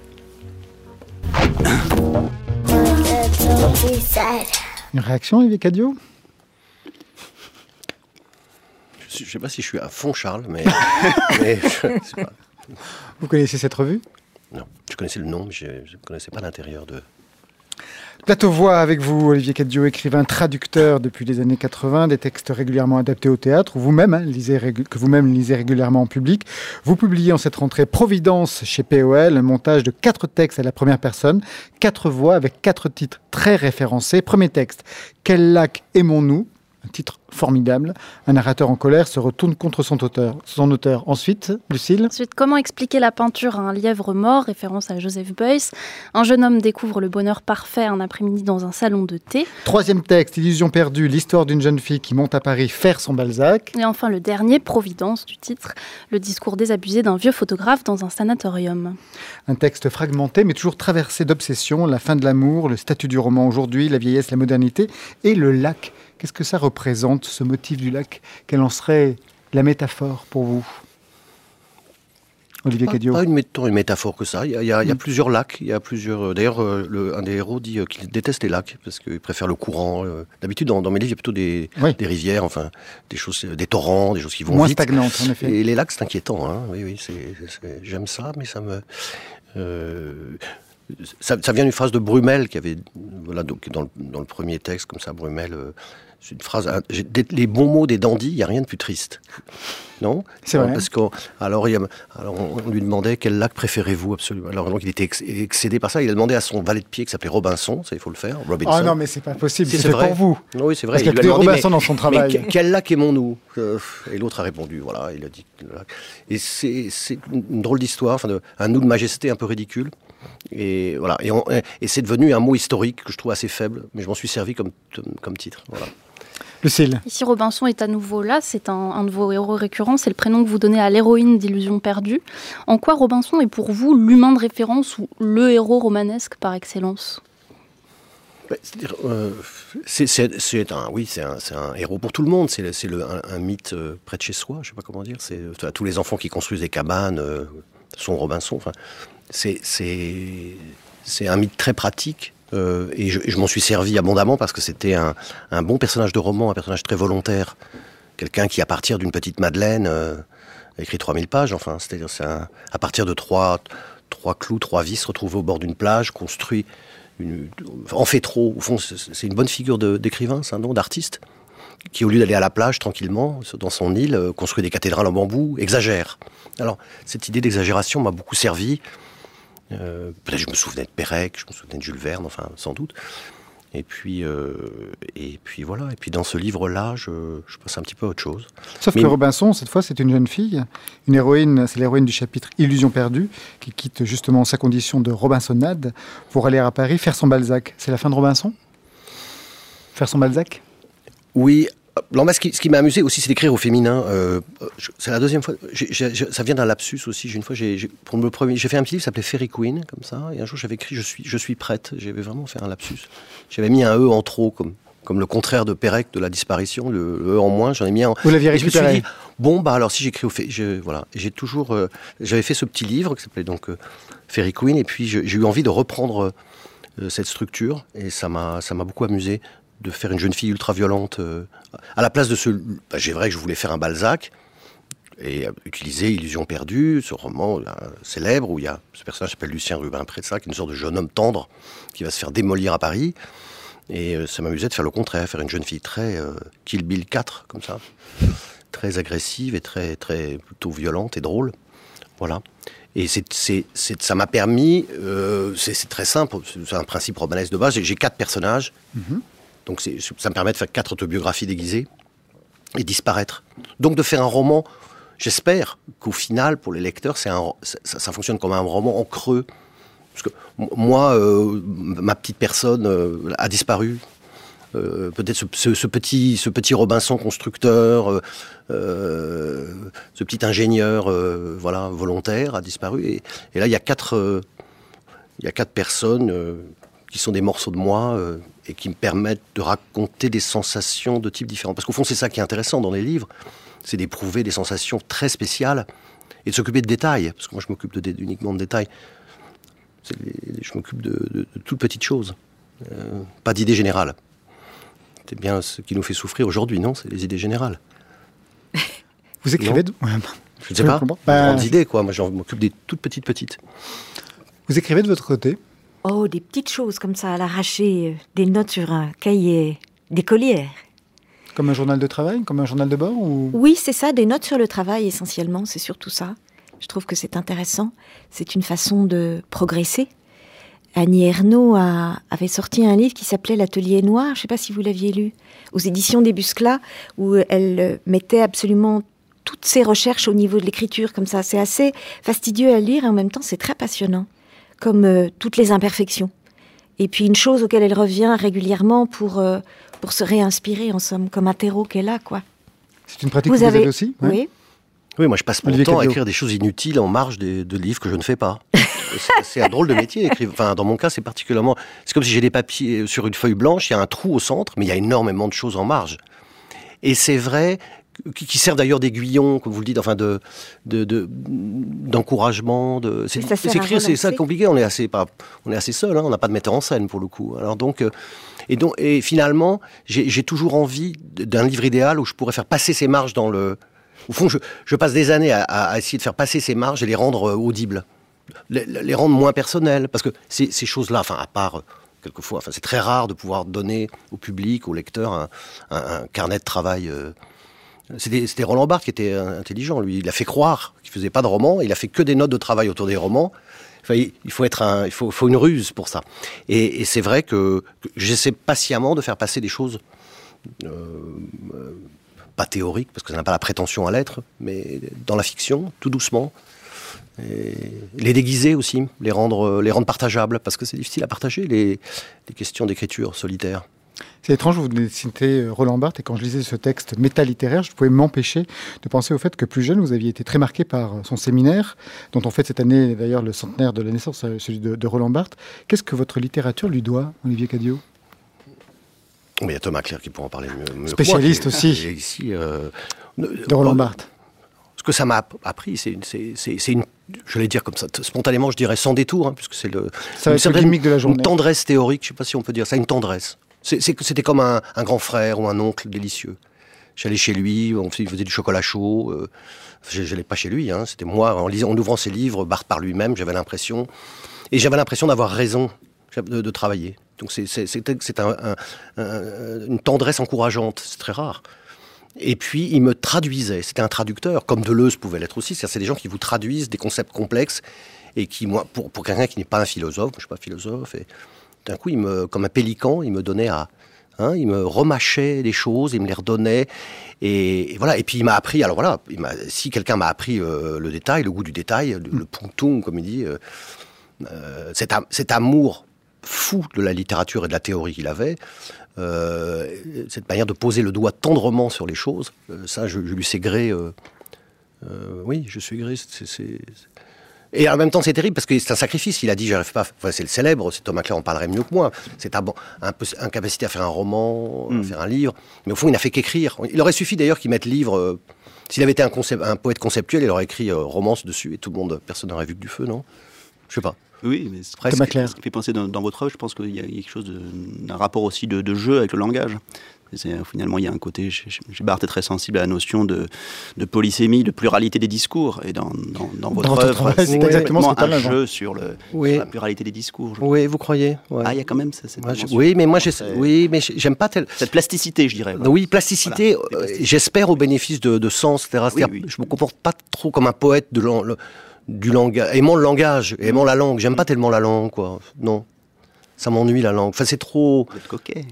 Une réaction, Olivier Cadiot ? Je ne sais pas si je suis à fond Charles, mais je sais pas. Vous connaissez cette revue ? Non, je connaissais le nom, mais je ne connaissais pas l'intérieur de... Plateau Voix avec vous, Olivier Cadiot, écrivain, traducteur depuis les années 80, des textes régulièrement adaptés au théâtre, que vous-même lisez régulièrement en public. Vous publiez en cette rentrée Providence chez POL, un montage de 4 textes à la première personne, 4 voix avec 4 titres très référencés. Premier texte, Quel lac aimons-nous ? Un titre formidable. Un narrateur en colère se retourne contre son auteur. Ensuite, Lucille. Ensuite, comment expliquer la peinture à un lièvre mort, référence à Joseph Beuys. Un jeune homme découvre le bonheur parfait un après-midi dans un salon de thé. Troisième texte, Illusion perdue, l'histoire d'une jeune fille qui monte à Paris faire son Balzac. Et enfin, le dernier, Providence, du titre, le discours désabusé d'un vieux photographe dans un sanatorium. Un texte fragmenté, mais toujours traversé d'obsessions, la fin de l'amour, le statut du roman aujourd'hui, la vieillesse, la modernité et le lac. Qu'est-ce que ça représente, ce motif du lac ? Quelle en serait la métaphore pour vous ? Olivier Cadiot. Pas une métaphore que ça. Il y a plusieurs lacs. Il y a plusieurs. D'ailleurs, un des héros dit qu'il déteste les lacs parce qu'il préfère le courant. D'habitude, dans mes livres, il y a plutôt des rivières, enfin des choses, des torrents, des choses qui vont moins vite. Stagnantes, en effet. Et les lacs, c'est inquiétant. Hein. Oui, j'aime ça, mais ça me. Ça vient d'une phrase de Brumel qui avait, donc dans le premier texte, comme ça, Brumel. C'est une phrase. Les bons mots des dandys, il n'y a rien de plus triste. Non ? C'est vrai. Parce alors on lui demandait quel lac préférez-vous absolument. Alors donc il était excédé par ça. Il a demandé à son valet de pied qui s'appelait Robinson, ça il faut le faire. Robinson. Ah non mais c'est pas possible. C'est vrai pour vous. Oui c'est vrai. Parce qu'il y a que Robinson dans son travail. Mais quel lac aimons-nous ? Et l'autre a répondu. Voilà, il a dit. Et c'est une drôle d'histoire, un nous de majesté un peu ridicule. Et voilà. Et c'est devenu un mot historique que je trouve assez faible, mais je m'en suis servi comme titre. Voilà. Lucille. Ici, Robinson est à nouveau là. C'est un de vos héros récurrents. C'est le prénom que vous donnez à l'héroïne d'Illusion perdue. En quoi Robinson est pour vous l'humain de référence ou le héros romanesque par excellence ? C'est un héros pour tout le monde. C'est un mythe près de chez soi. Je sais pas comment dire. C'est tous les enfants qui construisent des cabanes sont Robinson. Enfin, c'est un mythe très pratique. Et je m'en suis servi abondamment parce que c'était un bon personnage de roman, un personnage très volontaire, quelqu'un qui, à partir d'une petite Madeleine, a écrit 3000 pages. Enfin, c'est-à-dire à partir de trois clous, 3 vis retrouvés au bord d'une plage, construit. En fait trop, au fond, c'est une bonne figure d'écrivain, c'est un nom d'artiste, qui au lieu d'aller à la plage tranquillement, dans son île, construit des cathédrales en bambou, exagère. Alors, cette idée d'exagération m'a beaucoup servi. Peut-être je me souvenais de Pérec, je me souvenais de Jules Verne, enfin, sans doute. Et puis voilà. Et puis dans ce livre-là, je passe un petit peu à autre chose. Sauf que Robinson, cette fois, c'est une jeune fille, une héroïne, c'est l'héroïne du chapitre Illusion perdue, qui quitte justement sa condition de Robinsonade pour aller à Paris faire son Balzac. C'est la fin de Robinson ? Faire son Balzac ? Oui. Alors, ce qui m'a amusé aussi, c'est d'écrire au féminin. C'est la deuxième fois. Ça vient d'un lapsus aussi. Une fois, j'ai fait un petit livre qui s'appelait Fairy Queen, comme ça. Et un jour, j'avais écrit Je suis prête. J'avais vraiment fait un lapsus. J'avais mis un E en trop, comme le contraire de Pérec, de la disparition. Le E en moins, j'en ai mis un. Vous l'aviez récupéré. Je me suis dit, alors si j'écris voilà. Et j'ai toujours. J'avais fait ce petit livre qui s'appelait donc Fairy Queen. Et puis, j'ai eu envie de reprendre cette structure. Et ça m'a beaucoup amusé de faire une jeune fille ultra violente à la place de ce... j'ai vrai que je voulais faire un Balzac et utiliser Illusion perdue, ce roman célèbre où il y a ce personnage qui s'appelle Lucien Rubin-Pressa, qui est une sorte de jeune homme tendre qui va se faire démolir à Paris. Et ça m'amusait de faire le contraire, faire une jeune fille très Kill Bill 4, comme ça, très agressive et très plutôt violente et drôle. Voilà. Et ça m'a permis, c'est très simple, c'est un principe romanesque de base, j'ai 4 personnages. Donc ça me permet de faire 4 autobiographies déguisées et disparaître. Donc de faire un roman, j'espère qu'au final, pour les lecteurs, ça fonctionne comme un roman en creux. Parce que moi, ma petite personne a disparu. Peut-être ce petit Robinson constructeur, ce petit ingénieur volontaire a disparu. Et là, il y a 4 personnes qui sont des morceaux de moi et qui me permettent de raconter des sensations de types différents. Parce qu'au fond, c'est ça qui est intéressant dans les livres, c'est d'éprouver des sensations très spéciales et de s'occuper de détails. Parce que moi, je m'occupe uniquement de détails. Je m'occupe de toutes petites choses, pas d'idées générales. C'est bien ce qui nous fait souffrir aujourd'hui, non ? C'est les idées générales. Vous écrivez je ne sais pas, grandes idées, quoi. Moi, j'en m'occupe des toutes petites. Vous écrivez de votre côté ? Oh, des petites choses comme ça, à l'arraché, des notes sur un cahier d'écolière. Comme un journal de travail, comme un journal de bord ou... Oui, c'est ça, des notes sur le travail essentiellement, c'est surtout ça. Je trouve que c'est intéressant, c'est une façon de progresser. Annie Ernaux avait sorti un livre qui s'appelait L'Atelier Noir, je ne sais pas si vous l'aviez lu, aux éditions des Busclas, où elle mettait absolument toutes ses recherches au niveau de l'écriture, comme ça. C'est assez fastidieux à lire et en même temps c'est très passionnant, comme toutes les imperfections. Et puis une chose auquel elle revient régulièrement pour se réinspirer, en somme, comme un terreau qu'elle a, quoi. C'est une pratique que vous avez aussi ? Oui. Oui, moi je passe mon temps à écrire des choses inutiles en marge de livres que je ne fais pas. C'est un drôle de métier d'écrire. Enfin, dans mon cas, c'est particulièrement... C'est comme si j'ai des papiers sur une feuille blanche, il y a un trou au centre, mais il y a énormément de choses en marge. Et c'est vrai, qui servent d'ailleurs d'aiguillon, comme vous le dites, enfin d'encouragement. S'écrire, c'est ça compliqué. On est assez seul, hein, on n'a pas de metteur en scène pour le coup. Alors donc, et finalement, j'ai toujours envie d'un livre idéal où je pourrais faire passer ces marges dans le... Au fond, je passe des années à essayer de faire passer ces marges et les rendre audibles. Les rendre moins personnelles, parce que ces choses-là, enfin, à part quelquefois, enfin, c'est très rare de pouvoir donner au public, au lecteur, un carnet de travail. C'était Roland Barthes qui était intelligent, lui. Il a fait croire qu'il faisait pas de romans, il a fait que des notes de travail autour des romans. Enfin, il faut une ruse pour ça. Et c'est vrai que j'essaie patiemment de faire passer des choses pas théoriques, parce que ça n'a pas la prétention à l'être, mais dans la fiction, tout doucement. Et les déguiser aussi, les rendre partageables, parce que c'est difficile à partager les questions d'écriture solitaire. C'est étrange, vous citez Roland Barthes, et quand je lisais ce texte métalittéraire, je ne pouvais m'empêcher de penser au fait que plus jeune, vous aviez été très marqué par son séminaire, dont on fête cette année d'ailleurs le centenaire de la naissance, celui de Roland Barthes. Qu'est-ce que votre littérature lui doit, Olivier Cadiot ? Mais il y a Thomas Clair qui pourra en parler mieux. Spécialiste que moi, aussi. Ici, de Roland Barthes. Ce que ça m'a appris, c'est une, je vais dire comme ça, spontanément, je dirais sans détour, hein, puisque c'est le gimmick de la journée. Une tendresse théorique, je ne sais pas si on peut dire ça, une tendresse. C'était comme un grand frère ou un oncle délicieux. J'allais chez lui, il faisait du chocolat chaud. Je n'allais pas chez lui, hein, c'était moi, en ouvrant ses livres, Barthes par lui-même, j'avais l'impression d'avoir raison de travailler. Donc c'est une tendresse encourageante, c'est très rare. Et puis il me traduisait, c'était un traducteur, comme Deleuze pouvait l'être aussi, c'est des gens qui vous traduisent des concepts complexes et qui, moi, pour quelqu'un qui n'est pas un philosophe, je ne suis pas philosophe, et d'un coup, comme un pélican, il me donnait il me remâchait les choses, il me les redonnait, et voilà. Et puis il m'a appris, alors voilà, si quelqu'un m'a appris le détail, le goût du détail, le punktum, comme il dit, cet amour fou de la littérature et de la théorie qu'il avait, cette manière de poser le doigt tendrement sur les choses, ça je lui sais gré, oui, je suis gré, et en même temps c'est terrible parce que c'est un sacrifice, il a dit j'arrive pas, enfin, c'est le célèbre, c'est Thomas Clair en parlerait mieux que moi, c'est incapacité à faire un roman, à faire un livre, mais au fond il n'a fait qu'écrire. Il aurait suffi d'ailleurs qu'il mette livre, s'il avait été un poète conceptuel, il aurait écrit romance dessus et personne n'aurait vu que du feu, non? Je sais pas. Oui, mais ce qui fait penser dans votre œuvre, je pense qu'il y a quelque chose d'un rapport aussi de jeu avec le langage. Finalement, il y a un côté, chez Barthes est très sensible à la notion de polysémie, de pluralité des discours. Et dans votre œuvre, c'est exactement un jeu sur la pluralité des discours. Oui, vous croyez? Ah, il y a quand même cette dimension. Oui, mais moi, j'aime pas cette plasticité, je dirais. Voilà. Oui, plasticité, voilà, j'espère au bénéfice de sens, etc. Oui. Je me comporte pas trop comme un poète du langage, aimant le langage, aimant la langue. J'aime pas tellement la langue, quoi. Non. Ça m'ennuie, la langue. Enfin, c'est trop... Vous êtes coquet.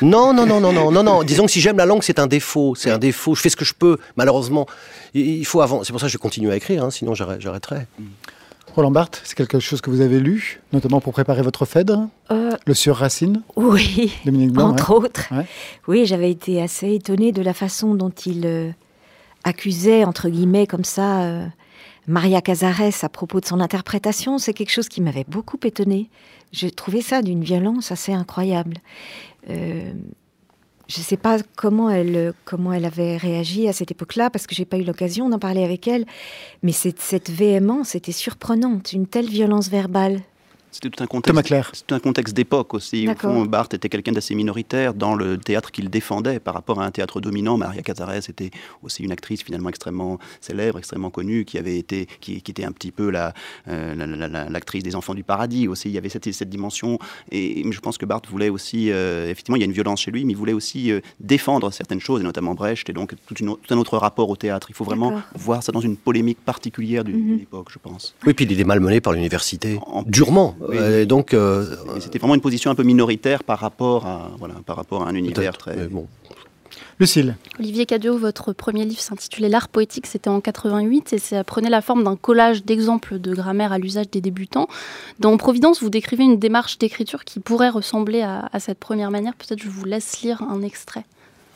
Non. Disons que si j'aime la langue, c'est un défaut. C'est un défaut. Je fais ce que je peux. Malheureusement, il faut avancer. C'est pour ça que je continue à écrire, hein, sinon j'arrêterai. Roland Barthes, c'est quelque chose que vous avez lu, notamment pour préparer votre Phèdre, le Sieur Racine. Oui, Dominique Blanc, entre autres. Ouais. Oui, j'avais été assez étonnée de la façon dont il accusait, entre guillemets, comme ça... Maria Cazares, à propos de son interprétation, c'est quelque chose qui m'avait beaucoup étonnée. J'ai trouvé ça d'une violence assez incroyable. Je ne sais pas comment elle avait réagi à cette époque-là, parce que j'ai pas eu l'occasion d'en parler avec elle, mais cette véhémence était surprenante, une telle violence verbale. C'était tout un contexte d'époque aussi. Au fond, Barthes était quelqu'un d'assez minoritaire dans le théâtre qu'il défendait par rapport à un théâtre dominant. Maria Cazares était aussi une actrice finalement extrêmement célèbre, extrêmement connue, qui était un petit peu l'actrice des Enfants du Paradis aussi. Il y avait cette dimension. Et je pense que Barthes voulait aussi, effectivement, il y a une violence chez lui, mais il voulait aussi défendre certaines choses, et notamment Brecht, et donc tout un autre rapport au théâtre. Il faut vraiment voir ça dans une polémique particulière d'une époque, je pense. Oui, puis il est malmené par l'université, durement. Oui. Donc, c'était vraiment une position un peu minoritaire par rapport à un univers très... Bon. Lucille. Olivier Cadieux, votre premier livre s'intitulait L'art poétique, c'était en 88 et ça prenait la forme d'un collage d'exemples de grammaire à l'usage des débutants. Dans Providence, vous décrivez une démarche d'écriture qui pourrait ressembler à cette première manière. Peut-être je vous laisse lire un extrait.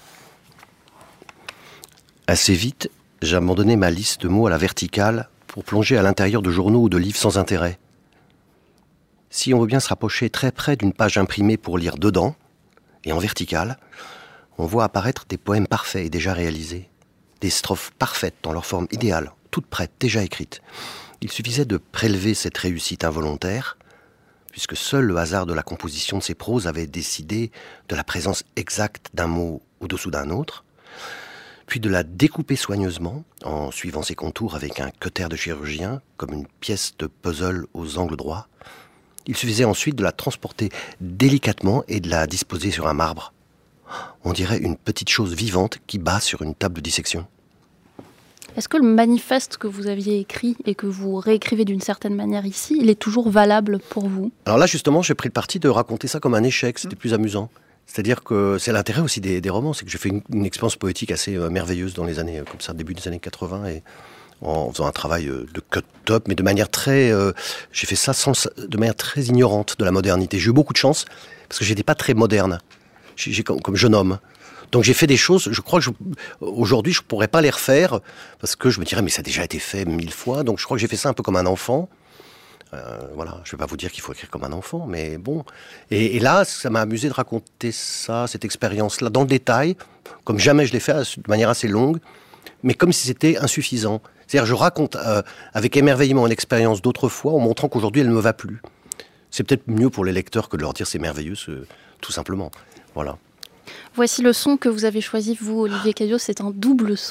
Assez vite, j'ai abandonné ma liste de mots à la verticale pour plonger à l'intérieur de journaux ou de livres sans intérêt. Si on veut bien se rapprocher très près d'une page imprimée pour lire dedans, et en verticale, on voit apparaître des poèmes parfaits et déjà réalisés, des strophes parfaites dans leur forme idéale, toutes prêtes, déjà écrites. Il suffisait de prélever cette réussite involontaire, puisque seul le hasard de la composition de ces proses avait décidé de la présence exacte d'un mot au-dessous d'un autre, puis de la découper soigneusement, en suivant ses contours avec un cutter de chirurgien, comme une pièce de puzzle aux angles droits. Il suffisait ensuite de la transporter délicatement et de la disposer sur un marbre. On dirait une petite chose vivante qui bat sur une table de dissection. Est-ce que le manifeste que vous aviez écrit et que vous réécrivez d'une certaine manière ici, il est toujours valable pour vous? Alors là, justement, j'ai pris le parti de raconter ça comme un échec. C'était plus amusant. C'est-à-dire que c'est l'intérêt aussi des romans. C'est que j'ai fait une expérience poétique assez merveilleuse dans les années, comme ça, début des années 80 et... en faisant un travail de cut-up, mais de manière très... j'ai fait ça de manière très ignorante de la modernité. J'ai eu beaucoup de chance, parce que j'étais pas très moderne, comme jeune homme. Donc j'ai fait des choses, je crois que aujourd'hui je pourrais pas les refaire, parce que je me dirais, mais ça a déjà été fait 1000 fois, donc je crois que j'ai fait ça un peu comme un enfant, Voilà, je ne vais pas vous dire qu'il faut écrire comme un enfant, mais bon. Et là, ça m'a amusé de raconter ça, cette expérience-là, dans le détail, comme jamais je l'ai fait, de manière assez longue, mais comme si c'était insuffisant. C'est-à-dire, je raconte avec émerveillement une expérience d'autrefois, en montrant qu'aujourd'hui, elle ne me va plus. C'est peut-être mieux pour les lecteurs que de leur dire c'est merveilleux, tout simplement. Voilà. Voici le son que vous avez choisi, vous, Olivier Cadio, c'est un double son.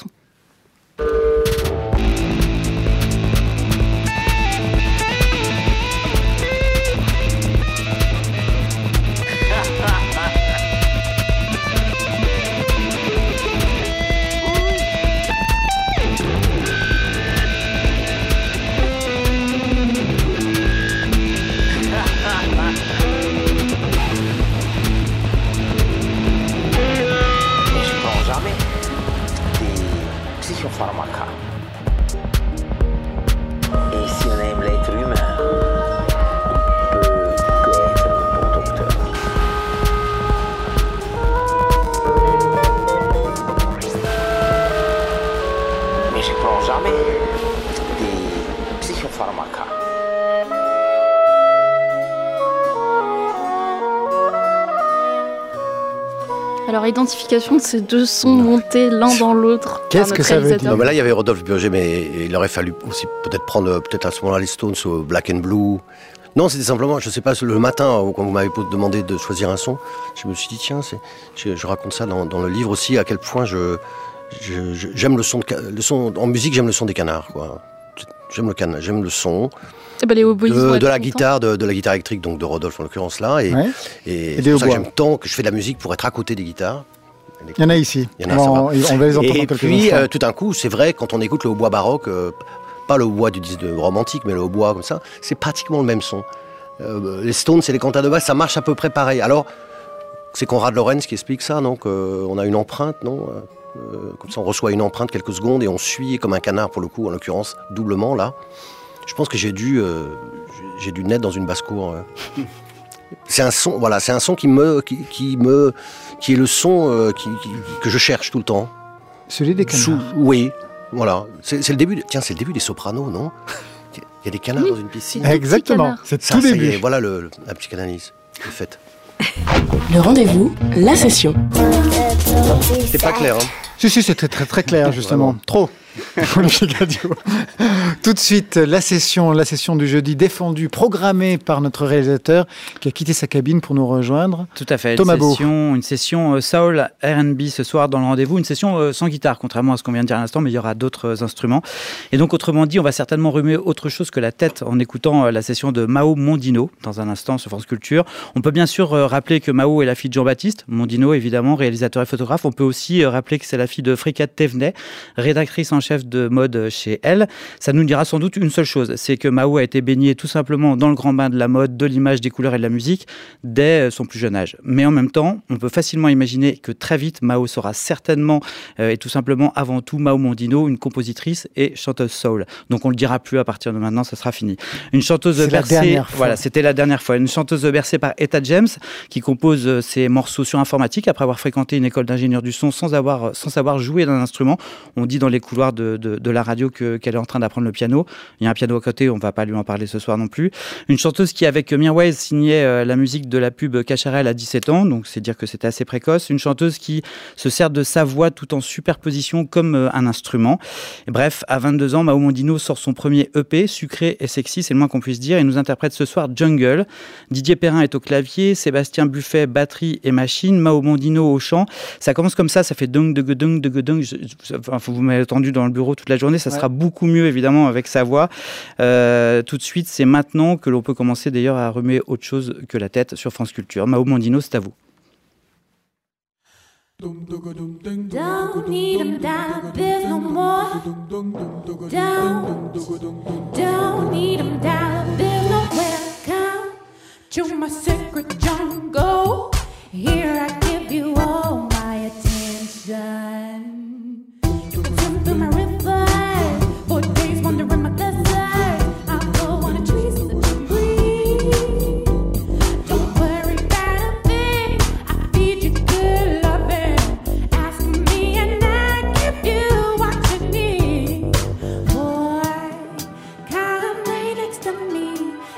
Pharmaca. Et si on aime l'être humain, peut être un bon docteur. Mais je ne prends jamais des psychopharmacas. Alors, identification de ces deux sons montés l'un dans l'autre. Qu'est-ce que ça veut dire? Là, il y avait Rodolphe Burger, mais il aurait fallu aussi peut-être prendre à ce moment-là les Stones au Black and Blue. Non, c'était simplement, je ne sais pas, le matin, quand vous m'avez demandé de choisir un son, je me suis dit, tiens, je raconte ça dans le livre aussi, à quel point j'aime le son en musique, j'aime le son des canards, quoi. J'aime le son. Les de la guitare, de la guitare électrique, donc de Rodolphe en l'occurrence là, et c'est pour ça que j'aime tant que je fais de la musique pour être à côté des guitares. Il y en a ici. On va les entendre dans quelques instants. Et puis, tout d'un coup, c'est vrai, quand on écoute le hautbois baroque, pas le hautbois du disque romantique, mais le hautbois comme ça, c'est pratiquement le même son. Les Stones, c'est les cantates de basse, ça marche à peu près pareil. Alors, c'est Konrad Lorenz qui explique ça, donc on a une empreinte, non comme ça, on reçoit une empreinte quelques secondes et on suit comme un canard, pour le coup, en l'occurrence, doublement, là. Je pense que j'ai dû naître dans une basse-cour. C'est un son, voilà, c'est un son qui est le son que je cherche tout le temps. Celui des canards. Oui, voilà. C'est le début. Tiens, c'est le début des Sopranos, non? Il y a des canards dans une piscine. Exactement. C'est tout début. Y est, voilà la psychanalyse est faite. Le rendez-vous, la session. C'était pas clair, hein? Si, c'était très très clair, justement. Trop. Tout de suite, la session du jeudi défendue, programmée par notre réalisateur qui a quitté sa cabine pour nous rejoindre. Tout à fait. Thomas Beau. Une session soul R&B ce soir dans le rendez-vous, une session sans guitare, contrairement à ce qu'on vient de dire à l'instant, mais il y aura d'autres instruments. Et donc, autrement dit, on va certainement remuer autre chose que la tête en écoutant la session de Mao Mondino dans un instant sur France Culture. On peut bien sûr rappeler que Mao est la fille de Jean-Baptiste Mondino, évidemment, réalisateur et photographe. On peut aussi rappeler que c'est la fille de Frika Thévenet, rédactrice en chef de mode chez Elle. Ça nous dira sans doute une seule chose, c'est que Mao a été baigné tout simplement dans le grand bain de la mode, de l'image, des couleurs et de la musique dès son plus jeune âge. Mais en même temps, on peut facilement imaginer que très vite, Mao sera certainement et tout simplement avant tout Mao Mondino, une compositrice et chanteuse soul. Donc on le dira plus à partir de maintenant, ça sera fini. Une chanteuse bercée, voilà, c'était la dernière fois. Une chanteuse bercée par Etta James qui compose ses morceaux sur informatique après avoir fréquenté une école d'ingénieur du son sans savoir jouer d'un instrument. On dit dans les couloirs de la radio qu'elle est en train d'apprendre le piano. Il y a un piano à côté, on ne va pas lui en parler ce soir non plus. Une chanteuse qui, avec Mirwais, signait la musique de la pub Cacharel à 17 ans, donc c'est dire que c'était assez précoce. Une chanteuse qui se sert de sa voix tout en superposition comme un instrument. Et bref, à 22 ans, Mao Mondino sort son premier EP, sucré et sexy, c'est le moins qu'on puisse dire, et nous interprète ce soir Jungle. Didier Perrin est au clavier, Sébastien Buffet, batterie et machine, Mao Mondino au chant. Ça commence comme ça fait dung, dung, dung, dung, dung. Vous m'avez entendu dans le bureau toute la journée, ça sera beaucoup mieux évidemment avec sa voix. Tout de suite, c'est maintenant que l'on peut commencer d'ailleurs à remuer autre chose que la tête sur France Culture. Mao Mondino, c'est à vous. Don't need $1 bills no more. Don't need $1 bills no welcome to my sacred jungle. Here I give you all my attention. You can swim through my river for days, wandering my desert. I'll go on a tree so that you breathe. Don't worry about a thing. I feed you good loving. Ask me and I give you what you need. Boy, come lay next to me.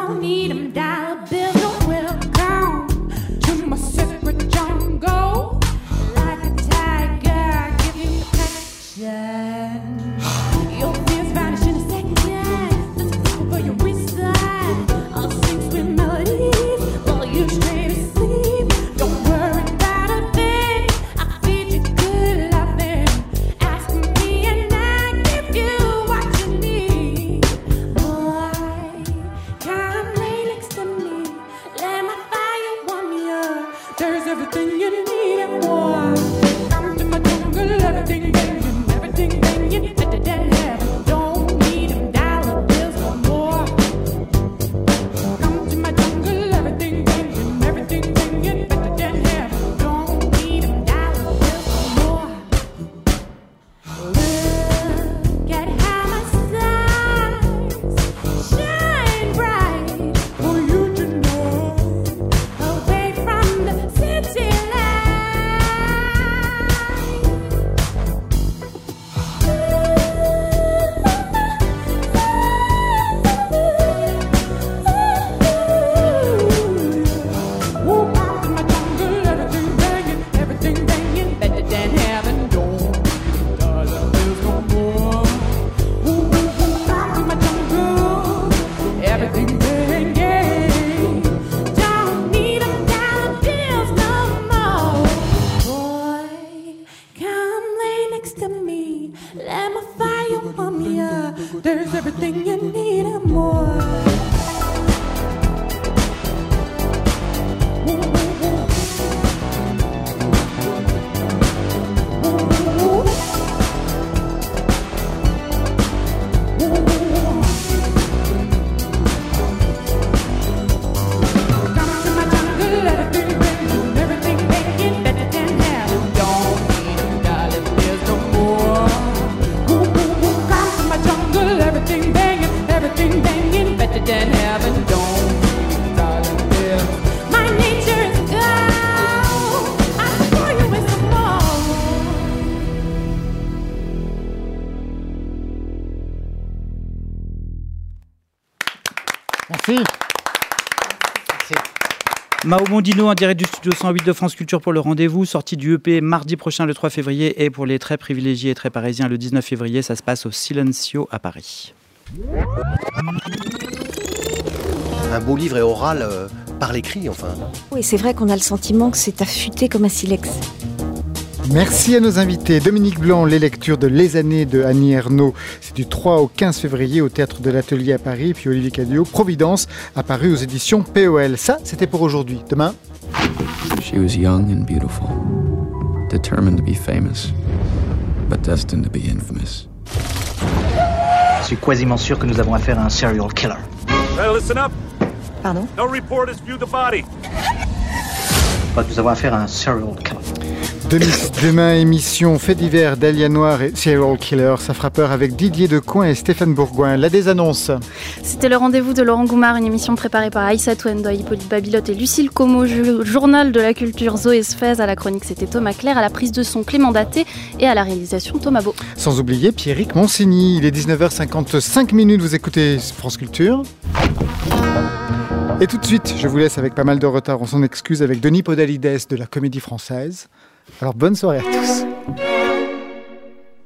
Don't need them dollar bills, no welcome to my secret jungle. Like a tiger, I give you protection. Your fears vanish in a second. Listen for your waistline. I'll sing sweet melodies while you stray to sleep. Don't worry about a thing. I feed you good loving. Ask me and I give you what you need. Boy, come lay next to me. Let my fire warm you up. There's everything you need and more. Come to my jungle, everything banging, everything banging, better than heaven. Don't need them dollar bills no more. Come to my jungle, everything banging, better than heaven. Don't need them dollar bills no more. Look at how my stars shine bright for you to know. Away from the city lights. Walk out to my jungle, everything banging, better than heaven. Don't need dollar bills no more. Walk out to my jungle, everything banging. Don't need them dollar bills no more. Boy, come lay next to me. Let my fire warm you up. There's everything you need and more. Merci. Mao Mondino en direct du studio 108 de France Culture pour le rendez-vous, sortie du EP mardi prochain le 3 février et pour les très privilégiés et très parisiens le 19 février, ça se passe au Silencio à Paris. Un beau livre et oral par l'écrit, enfin. Oui, c'est vrai qu'on a le sentiment que c'est affûté comme un silex. Merci à nos invités. Dominique Blanc, les lectures de Les années de Annie Ernaux. C'est du 3 au 15 février au Théâtre de l'Atelier à Paris. Puis Olivier Cadio, Providence, apparu aux éditions POL. Ça, c'était pour aujourd'hui. Demain. She was young and beautiful, determined to be famous, but destined to be infamous. Je suis quasiment sûr que nous avons affaire à un serial killer. Well, listen up. Pardon? No reporters viewed the body. Nous avons affaire à un serial killer. Demain, émission Fait divers d'Alia Noir et Serial Killer. Ça fera peur avec Didier Decoing et Stéphane Bourgoin. La désannonce. C'était le rendez-vous de Laurent Goumard, une émission préparée par Aïssatou Ndoye, Hippolyte Babilotte et Lucille Como. Journal de la culture, Zoé Sfez. À la chronique, c'était Thomas Claire. À la prise de son, Clément Daté. Et à la réalisation, Thomas Beau. Sans oublier Pierrick Monsigny. Il est 19h55. Vous écoutez France Culture. Et tout de suite, je vous laisse avec pas mal de retard. On s'en excuse avec Denis Podalides de la Comédie Française. Alors bonne soirée à tous.